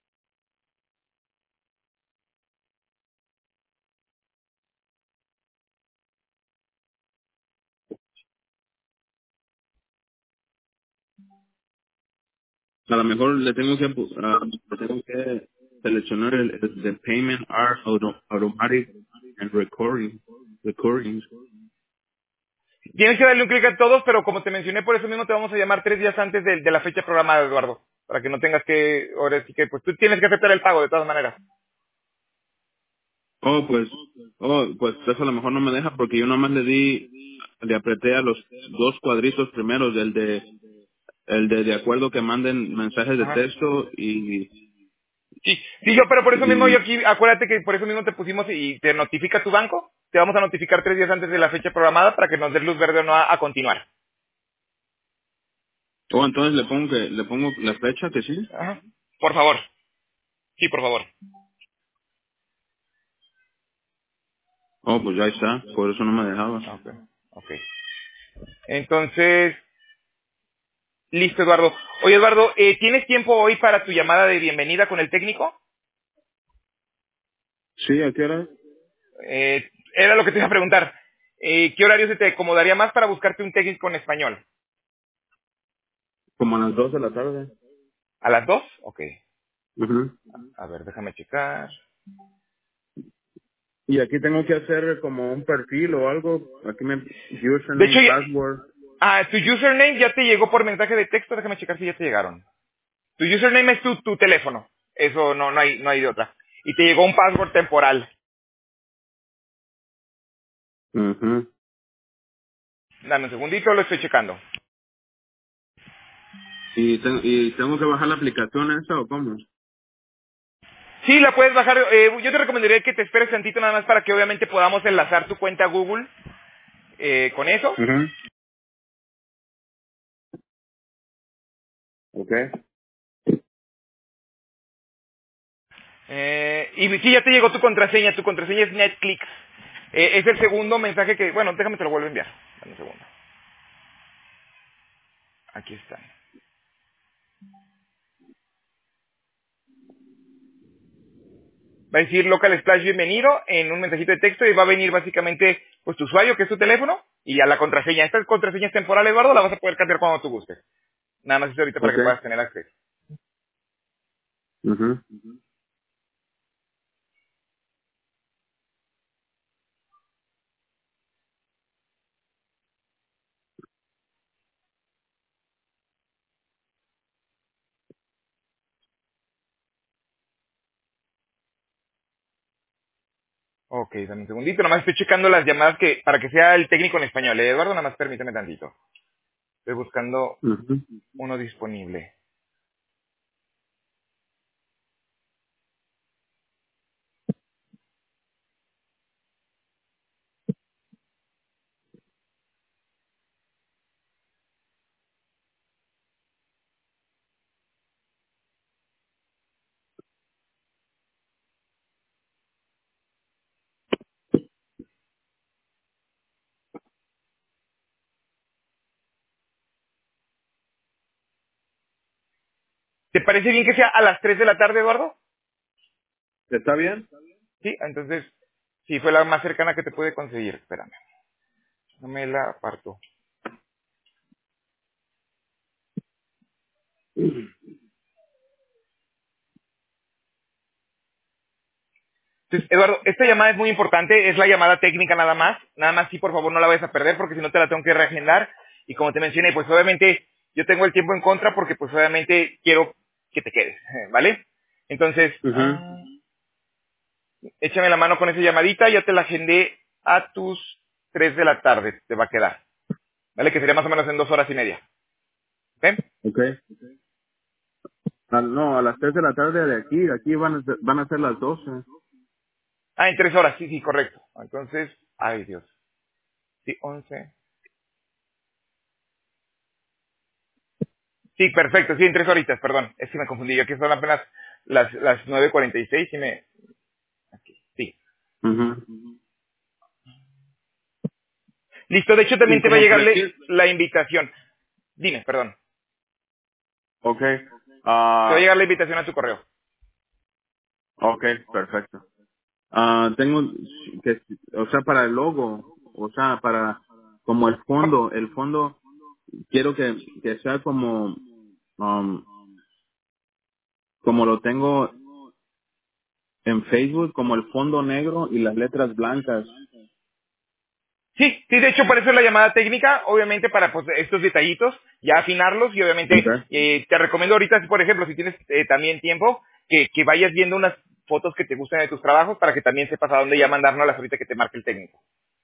[SPEAKER 3] A lo mejor le tengo que, pu- ah, le tengo que seleccionar el, el the payment are auto, automatic and recording. Recordings.
[SPEAKER 2] Tienes que darle un clic a todos, pero como te mencioné, por eso mismo te vamos a llamar tres días antes de, de la fecha programada, Eduardo, para que no tengas que, ahora sí que, pues tú tienes que aceptar el pago de todas maneras.
[SPEAKER 3] Oh, pues, oh, pues eso a lo mejor no me deja porque yo nomás le di, le apreté a los dos cuadritos primeros, el de, el de de acuerdo que manden mensajes de
[SPEAKER 2] Ajá.
[SPEAKER 3] texto y,
[SPEAKER 2] Sí, sí, yo, pero por eso mismo yo
[SPEAKER 3] y,
[SPEAKER 2] aquí, acuérdate que por eso mismo te pusimos y te notifica tu banco. Te vamos a notificar tres días antes de la fecha programada para que nos des luz verde o no a, a continuar.
[SPEAKER 3] oh, entonces le pongo que, le pongo la fecha que sí.
[SPEAKER 2] Ajá. Por favor. Sí, por favor.
[SPEAKER 3] Oh, pues ya está, por eso no me dejaba.
[SPEAKER 2] Ok, ok. Entonces, listo, Eduardo. Oye, Eduardo, eh, ¿tienes tiempo hoy para tu llamada de bienvenida con el técnico?
[SPEAKER 3] Sí, ¿a qué hora?
[SPEAKER 2] Eh, era lo que te iba a preguntar. Eh, ¿Qué horario se te acomodaría más para buscarte un técnico en español?
[SPEAKER 3] Como a las dos de la tarde.
[SPEAKER 2] ¿A las dos? Ok.
[SPEAKER 3] Ujú.
[SPEAKER 2] A ver, déjame checar.
[SPEAKER 3] Y aquí tengo que hacer como un perfil o algo. Aquí me
[SPEAKER 2] De hecho,
[SPEAKER 3] username,
[SPEAKER 2] ya,
[SPEAKER 3] password.
[SPEAKER 2] ah, tu username ya te llegó por mensaje de texto. Déjame checar si ya te llegaron. Tu username es tu, tu teléfono. Eso no, no hay, no hay de otra. y te llegó un password temporal.
[SPEAKER 3] Mhm.
[SPEAKER 2] Dame un segundito, lo estoy checando.
[SPEAKER 3] ¿Y, ten- ¿Y tengo que bajar la aplicación esa o cómo?
[SPEAKER 2] Sí, la puedes bajar. Eh, yo te recomendaría que te esperes tantito nada más para que obviamente podamos enlazar tu cuenta a Google eh, con eso.
[SPEAKER 3] Mhm. Okay.
[SPEAKER 2] Eh, y sí, ya te llegó tu contraseña. Tu contraseña es Netflix. Eh, es el segundo mensaje que... Bueno, déjame te lo vuelvo a enviar. Dame un segundo. Aquí está. Va a decir local splash bienvenido en un mensajito de texto y va a venir básicamente pues tu usuario, que es tu teléfono, y ya la contraseña. Esta contraseña es temporal, Eduardo, la vas a poder cambiar cuando tú gustes. Nada más es ahorita para que
[SPEAKER 3] Okay.
[SPEAKER 2] puedas tener acceso.
[SPEAKER 3] Mhm.
[SPEAKER 2] Ok, dame un segundito. Nada más estoy checando las llamadas que para que sea el técnico en español. Eh, Eduardo, nada más permíteme tantito. Estoy buscando
[SPEAKER 3] Mhm.
[SPEAKER 2] uno disponible. ¿Te parece bien que sea a las tres de la tarde, Eduardo?
[SPEAKER 3] ¿Está bien?
[SPEAKER 2] Sí, entonces, sí, fue la más cercana que te pude conseguir. Espérame. No me la aparto. Entonces, Eduardo, esta llamada es muy importante, es la llamada técnica nada más. Nada más sí, por favor, no la vayas a perder porque si no te la tengo que reagendar. Y como te mencioné, pues obviamente yo tengo el tiempo en contra porque pues obviamente quiero que te quedes, ¿vale? Entonces,
[SPEAKER 3] Mhm.
[SPEAKER 2] ah, échame la mano con esa llamadita, ya te la agendé a tus tres de la tarde, te va a quedar, ¿vale? Que sería más o menos en dos horas y media, ¿ok?
[SPEAKER 3] Okay. Ah, no, a las tres de la tarde de aquí, aquí van a ser, van a ser las doce.
[SPEAKER 2] Ah, en tres horas, sí, sí, correcto. Entonces, ay Dios, sí, once. Sí, perfecto, sí, en tres horitas, perdón. Es que me confundí, yo aquí son apenas las, las nueve cuarenta y seis y me... Aquí, sí.
[SPEAKER 3] Mhm.
[SPEAKER 2] Listo, de hecho
[SPEAKER 3] Y
[SPEAKER 2] también te va a
[SPEAKER 3] como
[SPEAKER 2] llegarle
[SPEAKER 3] prefiero.
[SPEAKER 2] la invitación. Dime, perdón.
[SPEAKER 3] Okay.
[SPEAKER 2] Te va a
[SPEAKER 3] Ah,
[SPEAKER 2] llegar la invitación a tu correo.
[SPEAKER 3] okay, perfecto. Ah, tengo que, o sea, para el logo, o sea, para como el fondo, el fondo quiero que, que sea como, um, como lo tengo en Facebook, como el fondo negro y las letras blancas.
[SPEAKER 2] Sí, sí, de hecho por eso es la llamada técnica, obviamente para pues, estos detallitos, ya afinarlos y obviamente
[SPEAKER 3] Okay.
[SPEAKER 2] eh, te recomiendo ahorita, por ejemplo, si tienes eh, también tiempo, que, que vayas viendo unas fotos que te gusten de tus trabajos para que también sepas a dónde ya mandárnoslas ahorita que te marque el técnico.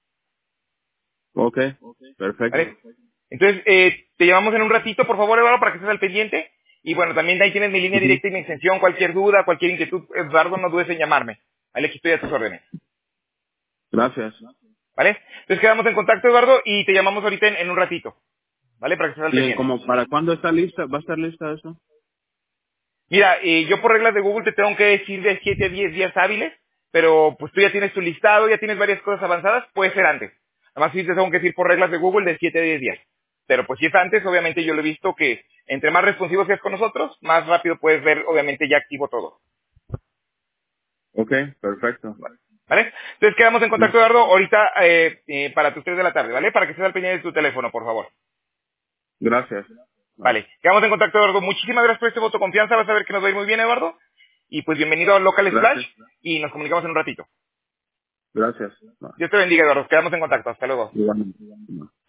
[SPEAKER 3] Okay, perfecto.
[SPEAKER 2] ¿Vale? Entonces, eh, te llamamos en un ratito, por favor, Eduardo, para que estés al pendiente. Y bueno, también ahí tienes mi línea
[SPEAKER 3] Ujú.
[SPEAKER 2] directa y mi extensión. Cualquier duda, cualquier inquietud, Eduardo, no dudes en llamarme. Vale, aquí estoy a tus órdenes.
[SPEAKER 3] Gracias.
[SPEAKER 2] ¿Vale? Entonces quedamos en contacto, Eduardo, y te llamamos ahorita en, en un ratito. ¿Vale? Para que estés al
[SPEAKER 3] Y en
[SPEAKER 2] pendiente.
[SPEAKER 3] como para cuándo está lista, va a estar lista eso.
[SPEAKER 2] Mira, eh, yo por reglas de Google te tengo que decir de siete a diez días hábiles, pero pues tú ya tienes tu listado, ya tienes varias cosas avanzadas, puede ser antes. Además sí te tengo que decir por reglas de Google de siete a diez días. Pero pues si es antes, obviamente yo lo he visto que entre más responsivo seas con nosotros, más rápido puedes ver, obviamente, ya activo todo.
[SPEAKER 3] Okay, perfecto.
[SPEAKER 2] ¿Vale? Entonces quedamos en
[SPEAKER 3] Ujú.
[SPEAKER 2] contacto, Eduardo, ahorita eh, eh, para tus tres de la tarde, ¿vale? Para que estés al pendiente de tu teléfono, por favor.
[SPEAKER 3] Gracias. Bye.
[SPEAKER 2] Vale, quedamos en contacto, Eduardo. Muchísimas gracias por este voto de confianza, vas a ver que nos va a ir muy bien, Eduardo. Y pues bienvenido a Local Splash
[SPEAKER 3] Gracias.
[SPEAKER 2] y nos comunicamos en un ratito.
[SPEAKER 3] Gracias. Bye.
[SPEAKER 2] Dios te bendiga, Eduardo. Quedamos en contacto. Hasta luego.
[SPEAKER 3] Igualmente. Bye.